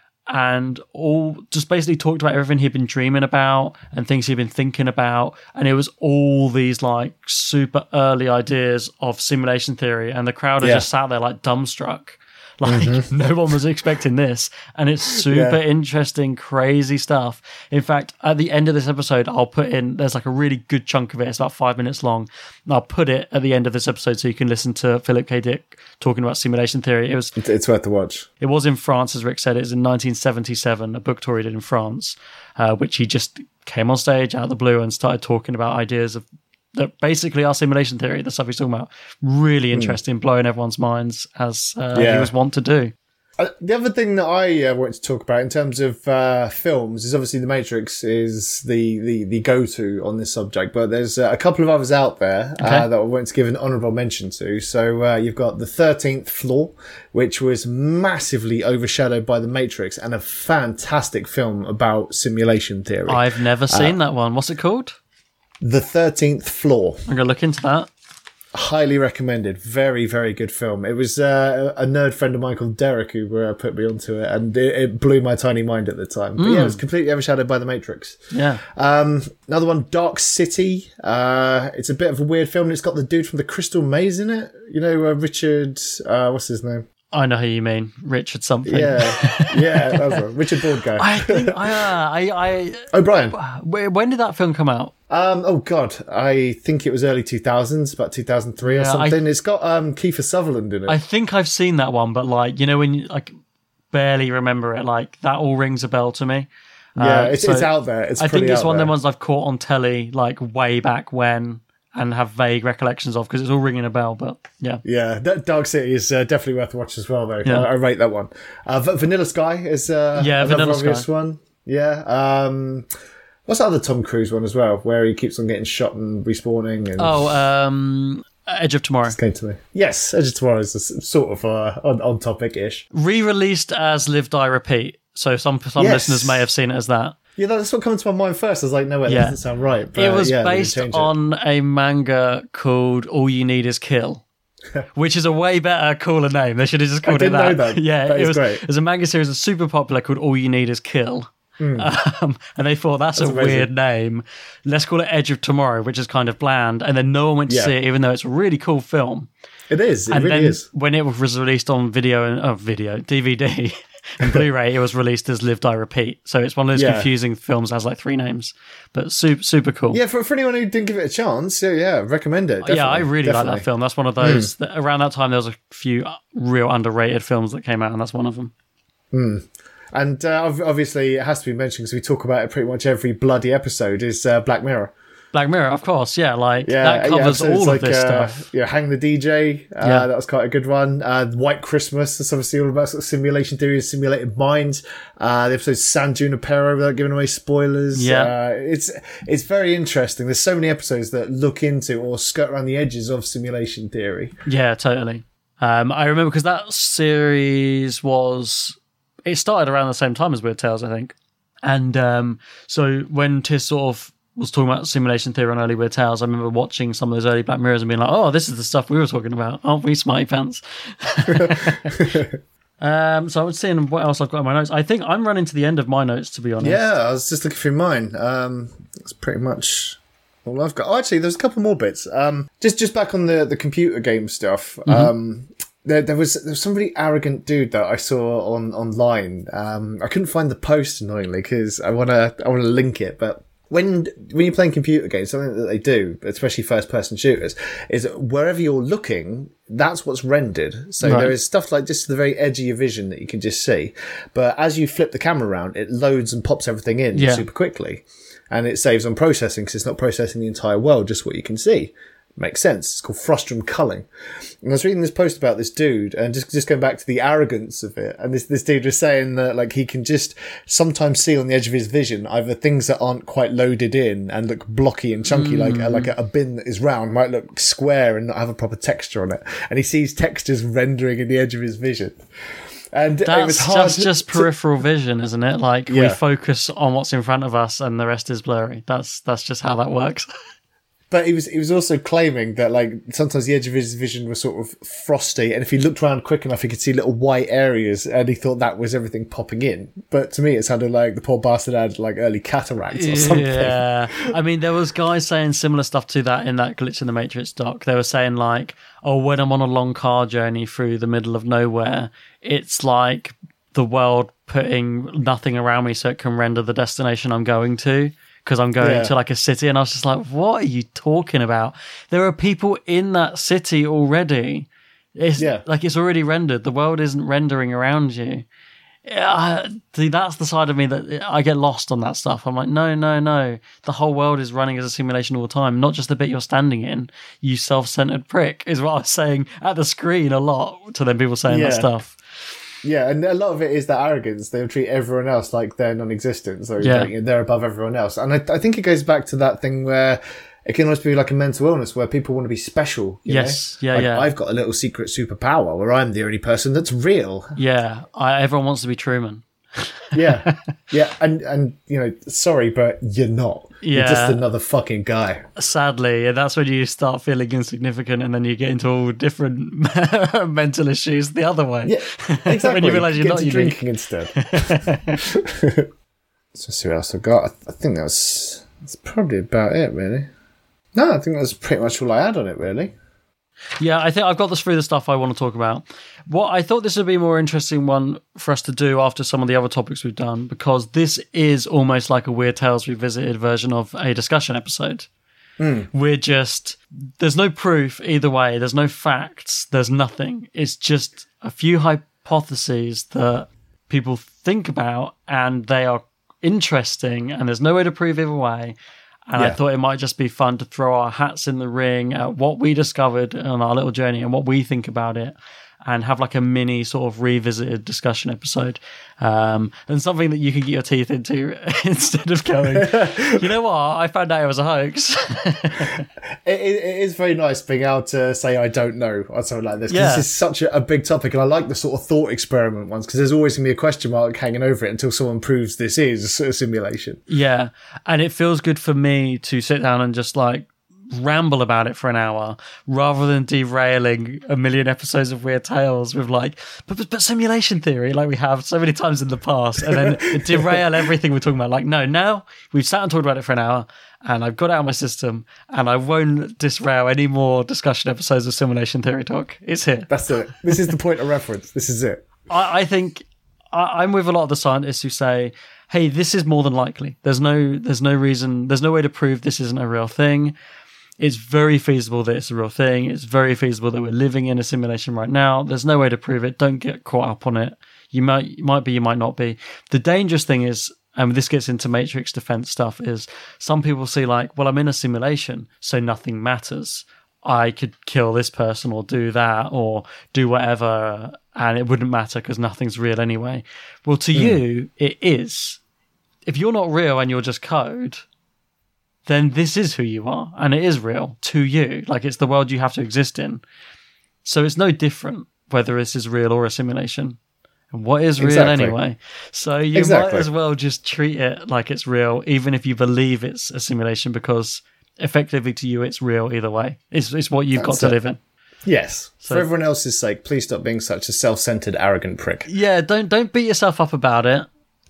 And all just basically talked about everything he'd been dreaming about and things he'd been thinking about, and it was all these like super early ideas of simulation theory, and the crowd had Yeah. just sat there like dumbstruck, like no one was expecting this, and it's super Yeah. interesting, crazy stuff. In fact, at the end of this episode, I'll put in there's like a really good chunk of it. It's about five minutes long. And I'll put it at the end of this episode so you can listen to Philip K. Dick talking about simulation theory. It was It's, it's worth the watch. it was in France, as Rick said. It was in nineteen seventy-seven, a book tour he did in France, uh, which he just came on stage out of the blue and started talking about ideas of that basically are simulation theory, the stuff he's talking about. Really interesting, blowing everyone's minds, as uh, he Yeah. was wont to do. Uh, the other thing that I uh, wanted to talk about in terms of uh, films is obviously The Matrix is the, the, the go-to on this subject, but there's uh, a couple of others out there uh, Okay. that I want to give an honourable mention to. So uh, you've got The thirteenth Floor, which was massively overshadowed by The Matrix, and a fantastic film about simulation theory. I've never seen that one. What's it called? The thirteenth Floor. I'm going to look into that. Highly recommended. Very, very good film. It was uh, a nerd friend of mine called Derek who uh, put me onto it, and it, it blew my tiny mind at the time. But yeah, it was completely overshadowed by The Matrix. Yeah. Um, another one, Dark City. Uh, it's a bit of a weird film. It's got the dude from The Crystal Maze in it. You know, uh, Richard, uh, what's his name? I know who you mean. Richard something. Yeah, yeah, that's right. Richard Board guy. I think, uh, I, I, O'Brien. wh- when did that film come out? Um, oh God, I think it was early two thousands, about two thousand three or Yeah, I- something. It's got um, Kiefer Sutherland in it. I think I've seen that one, but like, you know, when you like barely remember it, like that all rings a bell to me. yeah, Uh, it's, so it's out there. It's I think pretty it's out one of there. them ones I've caught on telly, like way back when, and have vague recollections of because it's all ringing a bell. But yeah, Yeah, that Dark City is uh, definitely worth a watch as well, though. Yeah. I, I rate that one. Uh, V- Vanilla Sky is uh, Yeah, another Vanilla obvious Sky. one. Yeah. Um, what's that other Tom Cruise one as well, where he keeps on getting shot and respawning? And Oh, um, Edge of Tomorrow. came to me. Yes, Edge of Tomorrow is a s- sort of uh, on, on topic ish. Re-released as Live Die Repeat. So some some Yes. listeners may have seen it as that. Yeah, that's what came to my mind first. I was like, no, wait, Yeah. that doesn't sound right. But, It was yeah, they didn't based change it. on a manga called All You Need Is Kill, which is a way better, cooler name. They should have just called didn't it that. know that. Yeah, That it is was. great. It was a manga series that's super popular called All You Need Is Kill. Um, and they thought that's, That's a amazing. weird name. Let's call it Edge of Tomorrow, which is kind of bland. And then no one went to Yeah. see it, even though it's a really cool film. It is. It and really then is. when it was released on video and oh, video D V D and Blu-ray, it was released as Live Die Repeat. So it's one of those Yeah. confusing films that has like three names, but super super cool. Yeah, for, for anyone who didn't give it a chance, yeah, yeah, recommend it. yeah, I definitely, really like definitely. that film. That's one of those. That around that time, there was a few real underrated films that came out, and that's one of them. And uh, ob- obviously, it has to be mentioned because we talk about it pretty much every bloody episode. Is uh, Black Mirror? Black Mirror, of course, yeah, like Yeah, that covers yeah, all episodes of like, this uh, stuff. Yeah, Hang the D J. Uh, Yeah. That was quite a good one. Uh, White Christmas. That's obviously all about sort of simulation theory and simulated minds. Uh, the episode San Junipero, without giving away spoilers. Yeah. Uh, it's it's very interesting. There's so many episodes that look into or skirt around the edges of simulation theory. Yeah, totally. Um, I remember because that series was it started around the same time as Weird Tales, I think. And um, so when Tiz sort of was talking about simulation theory on early Weird Tales, I remember watching some of those early Black Mirrors and being like, "Oh, this is the stuff we were talking about, aren't we, smarty pants?" um, so I was seeing what else I've got in my notes. I think I'm running to the end of my notes, to be honest. Yeah, I was just looking through mine. Um, that's pretty much all I've got. Oh, actually, there's a couple more bits. Um, just just back on the, the computer game stuff. Um, there, there was there was some really arrogant dude that I saw on online. Um, I couldn't find the post annoyingly because I wanna I wanna link it, but. When when you're playing computer games, something that they do, especially first-person shooters, is wherever you're looking, that's what's rendered. So Right. there is stuff like just the very edge of your vision that you can just see. But as you flip the camera around, it loads and pops everything in Yeah. super quickly. And it saves on processing because it's not processing the entire world, just what you can see. Makes sense. It's called frustum culling. And I was reading this post about this dude, and just just going back to the arrogance of it. And this this dude was saying that like he can just sometimes see on the edge of his vision either things that aren't quite loaded in and look blocky and chunky, mm. like a, like a, a bin that is round might look square and not have a proper texture on it. And he sees textures rendering in the edge of his vision. And that's it was hard just, just to, peripheral vision, isn't it? Like yeah. we focus on what's in front of us, and the rest is blurry. That's that's just how that works. But he was he was also claiming that like sometimes the edge of his vision was sort of frosty, and if he looked around quick enough, he could see little white areas, and he thought that was everything popping in. But to me, it sounded like the poor bastard had like early cataracts or something. Yeah, I mean, there was guys saying similar stuff to that in that Glitch in the Matrix doc. They were saying like, oh, when I'm on a long car journey through the middle of nowhere, it's like the world putting nothing around me so it can render the destination I'm going to. Because I'm going yeah. to like a city, and I was just like, what are you talking about? There are people in that city already. It's yeah. like it's already rendered. The world isn't rendering around you. Yeah, see, that's the side of me that I get lost on that stuff. I'm like, no, no, no. The whole world is running as a simulation all the time, not just the bit you're standing in. You self-centered prick, is what I was saying at the screen a lot to them people saying yeah. that stuff. Yeah, and a lot of it is that arrogance. They'll treat everyone else like they're non-existent, so yeah. like, they're above everyone else. And I, I think it goes back to that thing where it can almost be like a mental illness where people want to be special. You yes, know? yeah, like, yeah. I've got a little secret superpower where I'm the only person that's real. Yeah, I, everyone wants to be Truman. yeah, yeah, and and you know, sorry, but you're not. Yeah. You're just another fucking guy. Sadly, and that's when you start feeling insignificant, and then you get into all different mental issues the other way. Yeah, exactly. When you realise you're get not to unique. drinking instead. So let's see what else I've got. I, th- I think that's that's probably about it, really. No, I think that's pretty much all I had on it, really. Yeah, I think I've got this through the stuff I want to talk about. What I thought this would be a more interesting one for us to do after some of the other topics we've done, because this is almost like a Weird Tales Revisited version of a discussion episode. Mm. We're just, there's no proof either way. There's no facts. There's nothing. It's just a few hypotheses that people think about, and they are interesting, and there's no way to prove either way. And yeah. I thought it might just be fun to throw our hats in the ring at what we discovered on our little journey and what we think about it, and have like a mini sort of revisited discussion episode, um, and something that you can get your teeth into instead of going, you know what, I found out it was a hoax. it, it is very nice being able to say I don't know or something like this, because yeah. this is such a, a big topic, and I like the sort of thought experiment ones, because there's always going to be a question mark hanging over it until someone proves this is a simulation. Yeah, and it feels good for me to sit down and just like ramble about it for an hour rather than derailing a million episodes of Weird Tales with like but, but, but simulation theory like we have so many times in the past, and then derail everything we're talking about. Like, no, now we've sat and talked about it for an hour, and I've got it out of my system, and I won't disrail any more discussion episodes of simulation theory talk. It's here. That's it. This is the point of reference. This is it. I, I think I, I'm with a lot of the scientists who say, hey, this is more than likely. There's no there's no reason, there's no way to prove this isn't a real thing. It's very feasible that it's a real thing. It's very feasible that we're living in a simulation right now. There's no way to prove it. Don't get caught up on it. You might, you might be, you might not be. The dangerous thing is, and this gets into Matrix defense stuff, is some people see like, well, I'm in a simulation, so nothing matters. I could kill this person or do that or do whatever, and it wouldn't matter because nothing's real anyway. Well, to mm. you, it is. If you're not real and you're just code, then this is who you are, and it is real to you. Like, it's the world you have to exist in. So it's no different whether this is real or a simulation. And what is real exactly. anyway? So you exactly. might as well just treat it like it's real, even if you believe it's a simulation, because effectively to you it's real either way. It's, it's what you've That's got to it. live in. Yes. So, for everyone else's sake, please stop being such a self-centered, arrogant prick. Yeah, don't don't beat yourself up about it.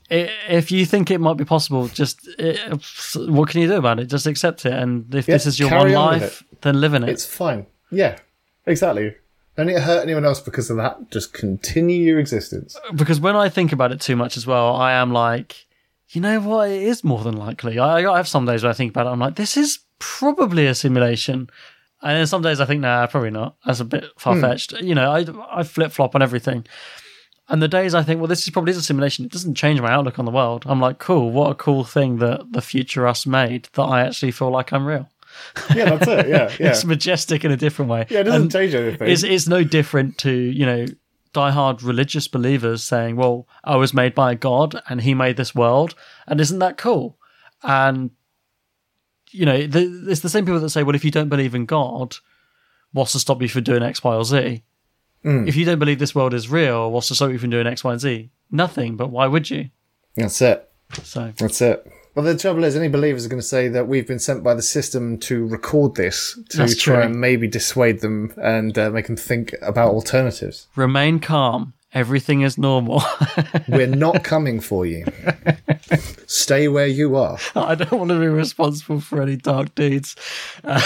If you think it might be possible, just it, what can you do about it? Just accept it, and if yeah, this is your one life, then live in it. It's fine. Yeah, exactly. Don't need to hurt anyone else because of that. Just continue your existence. Because when I think about it too much as well, I am like, you know what? It is more than likely. I, I have some days where I think about it. I'm like, this is probably a simulation. And then some days I think, nah, probably not. That's a bit far-fetched. Hmm. You know, I, I flip-flop on everything. And the days I think, well, this is probably is a simulation, it doesn't change my outlook on the world. I'm like, cool, what a cool thing that the future us made, that I actually feel like I'm real. Yeah, that's it. Yeah, yeah. It's majestic in a different way. Yeah, it doesn't And change anything. It's, it's no different to, you know, diehard religious believers saying, well, I was made by God and he made this world. And isn't that cool? And, you know, the, it's the same people that say, well, if you don't believe in God, what's to stop you from doing X, Y, or Z? Mm. If you don't believe this world is real, what's to stop you from doing X, Y, and Z? Nothing, but why would you? That's it. So That's it. Well, the trouble is, any believers are going to say that we've been sent by the system to record this to That's try true. and maybe dissuade them and uh, make them think about alternatives. Remain calm. Everything is normal. We're not coming for you. Stay where you are. I don't want to be responsible for any dark deeds. Uh,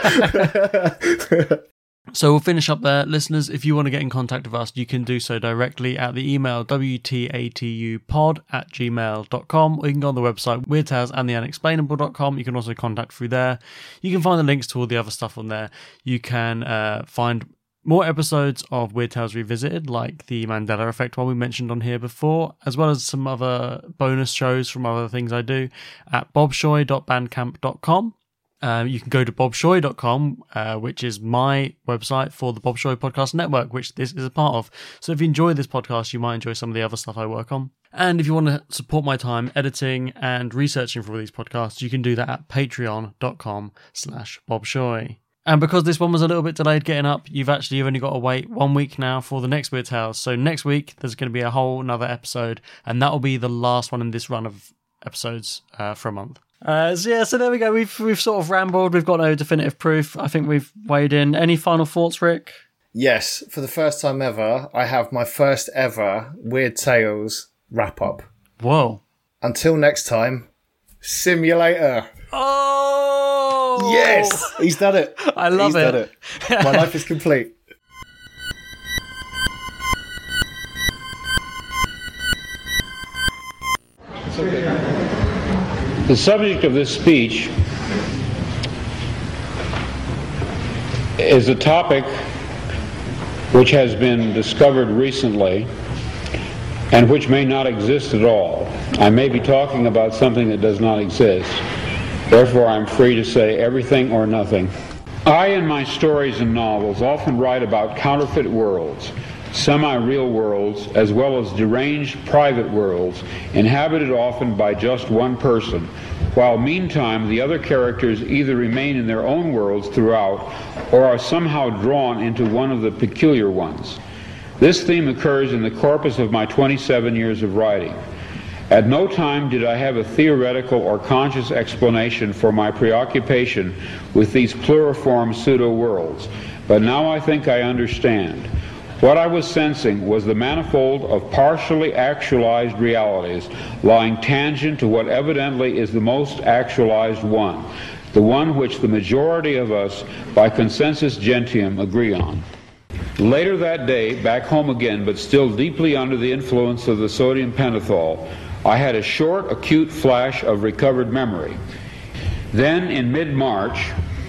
So we'll finish up there. Listeners, if you want to get in contact with us, you can do so directly at the email w t a t u pod at gmail dot com, or you can go on the website weird tales and the unexplainable dot com. You can also contact through there. You can find the links to all the other stuff on there. You can uh, find more episodes of Weird Tales Revisited, like the Mandela Effect one we mentioned on here before, as well as some other bonus shows from other things I do at bob shoy dot bandcamp dot com. Um, you can go to bob shoy dot com, uh, which is my website for the Bob Shoy Podcast Network, which this is a part of. So if you enjoy this podcast, you might enjoy some of the other stuff I work on. And if you want to support my time editing and researching for all these podcasts, you can do that at patreon dot com slash bob shoy. And because this one was a little bit delayed getting up, you've actually you've only got to wait one week now for the next Weird Tales. So next week, there's going to be a whole another episode, and that will be the last one in this run of episodes uh, for a month. Uh, so yeah, so there we go. We've we've sort of rambled. We've got no definitive proof. I think we've weighed in. Any final thoughts, Rick? Yes, for the first time ever, I have my first ever Weird Tales wrap up. Whoa! Until next time, simulator. Oh yes, he's done it. I love he's it. Done it. My life is complete. It's okay. The subject of this speech is a topic which has been discovered recently and which may not exist at all. I may be talking about something that does not exist. Therefore, I'm free to say everything or nothing. I, in my stories and novels, often write about counterfeit worlds, semi-real worlds, as well as deranged private worlds, inhabited often by just one person, while meantime the other characters either remain in their own worlds throughout or are somehow drawn into one of the peculiar ones. This theme occurs in the corpus of my twenty-seven years of writing. At no time did I have a theoretical or conscious explanation for my preoccupation with these pluriform pseudo-worlds, but now I think I understand. What I was sensing was the manifold of partially actualized realities lying tangent to what evidently is the most actualized one, the one which the majority of us, by consensus gentium, agree on. Later that day, back home again, but still deeply under the influence of the sodium pentothal, I had a short, acute flash of recovered memory. Then, in mid-March,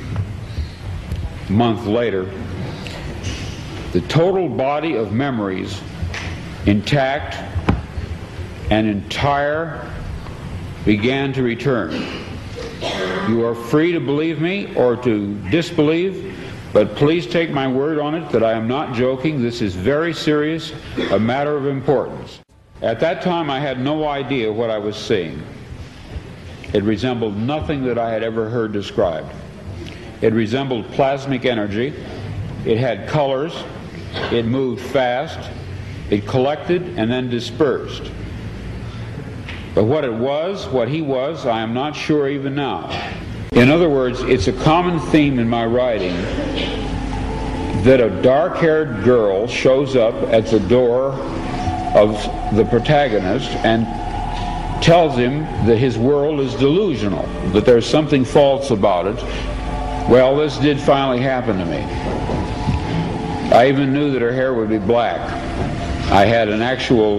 a month later, the total body of memories, intact and entire, began to return. You are free to believe me or to disbelieve, but please take my word on it that I am not joking. This is very serious, a matter of importance. At that time, I had no idea what I was seeing. It resembled nothing that I had ever heard described. It resembled plasmic energy. It had colors. It moved fast. It collected and then dispersed. But what it was, what he was, I am not sure even now. In other words, it's a common theme in my writing that a dark-haired girl shows up at the door of the protagonist and tells him that his world is delusional, that there's something false about it. Well, this did finally happen to me. I even knew that her hair would be black. I had an actual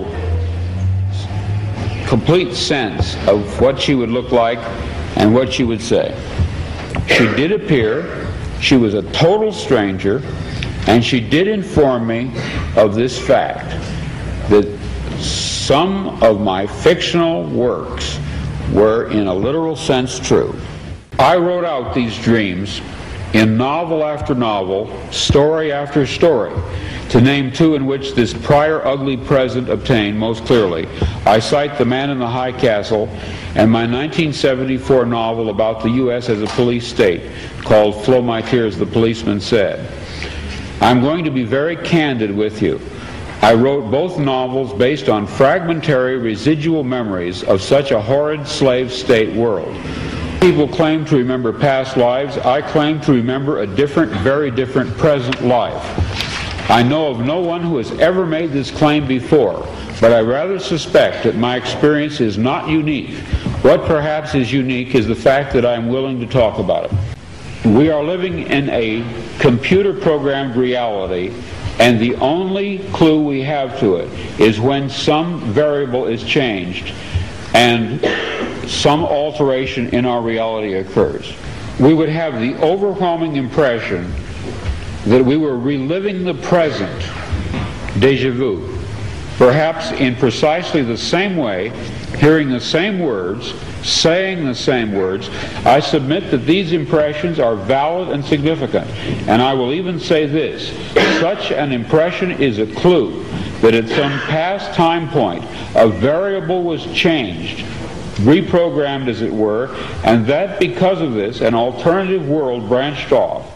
complete sense of what she would look like and what she would say. She did appear, she was a total stranger, and she did inform me of this fact, that some of my fictional works were in a literal sense true. I wrote out these dreams in novel after novel, story after story. To name two in which this prior ugly present obtained most clearly, I cite The Man in the High Castle and my nineteen seventy-four novel about the U S as a police state called Flow My Tears, the Policeman Said. I'm going to be very candid with you. I wrote both novels based on fragmentary residual memories of such a horrid slave state world. People claim to remember past lives. I claim to remember a different, very different present life. I know of no one who has ever made this claim before, but I rather suspect that my experience is not unique. What perhaps is unique is the fact that I am willing to talk about it. We are living in a computer-programmed reality, and the only clue we have to it is when some variable is changed and some alteration in our reality occurs. We would have the overwhelming impression that we were reliving the present, déjà vu, perhaps in precisely the same way, hearing the same words, saying the same words. I submit that these impressions are valid and significant, and I will even say this: such an impression is a clue that at some past time point a variable was changed, reprogrammed as it were, and that because of this an alternative world branched off,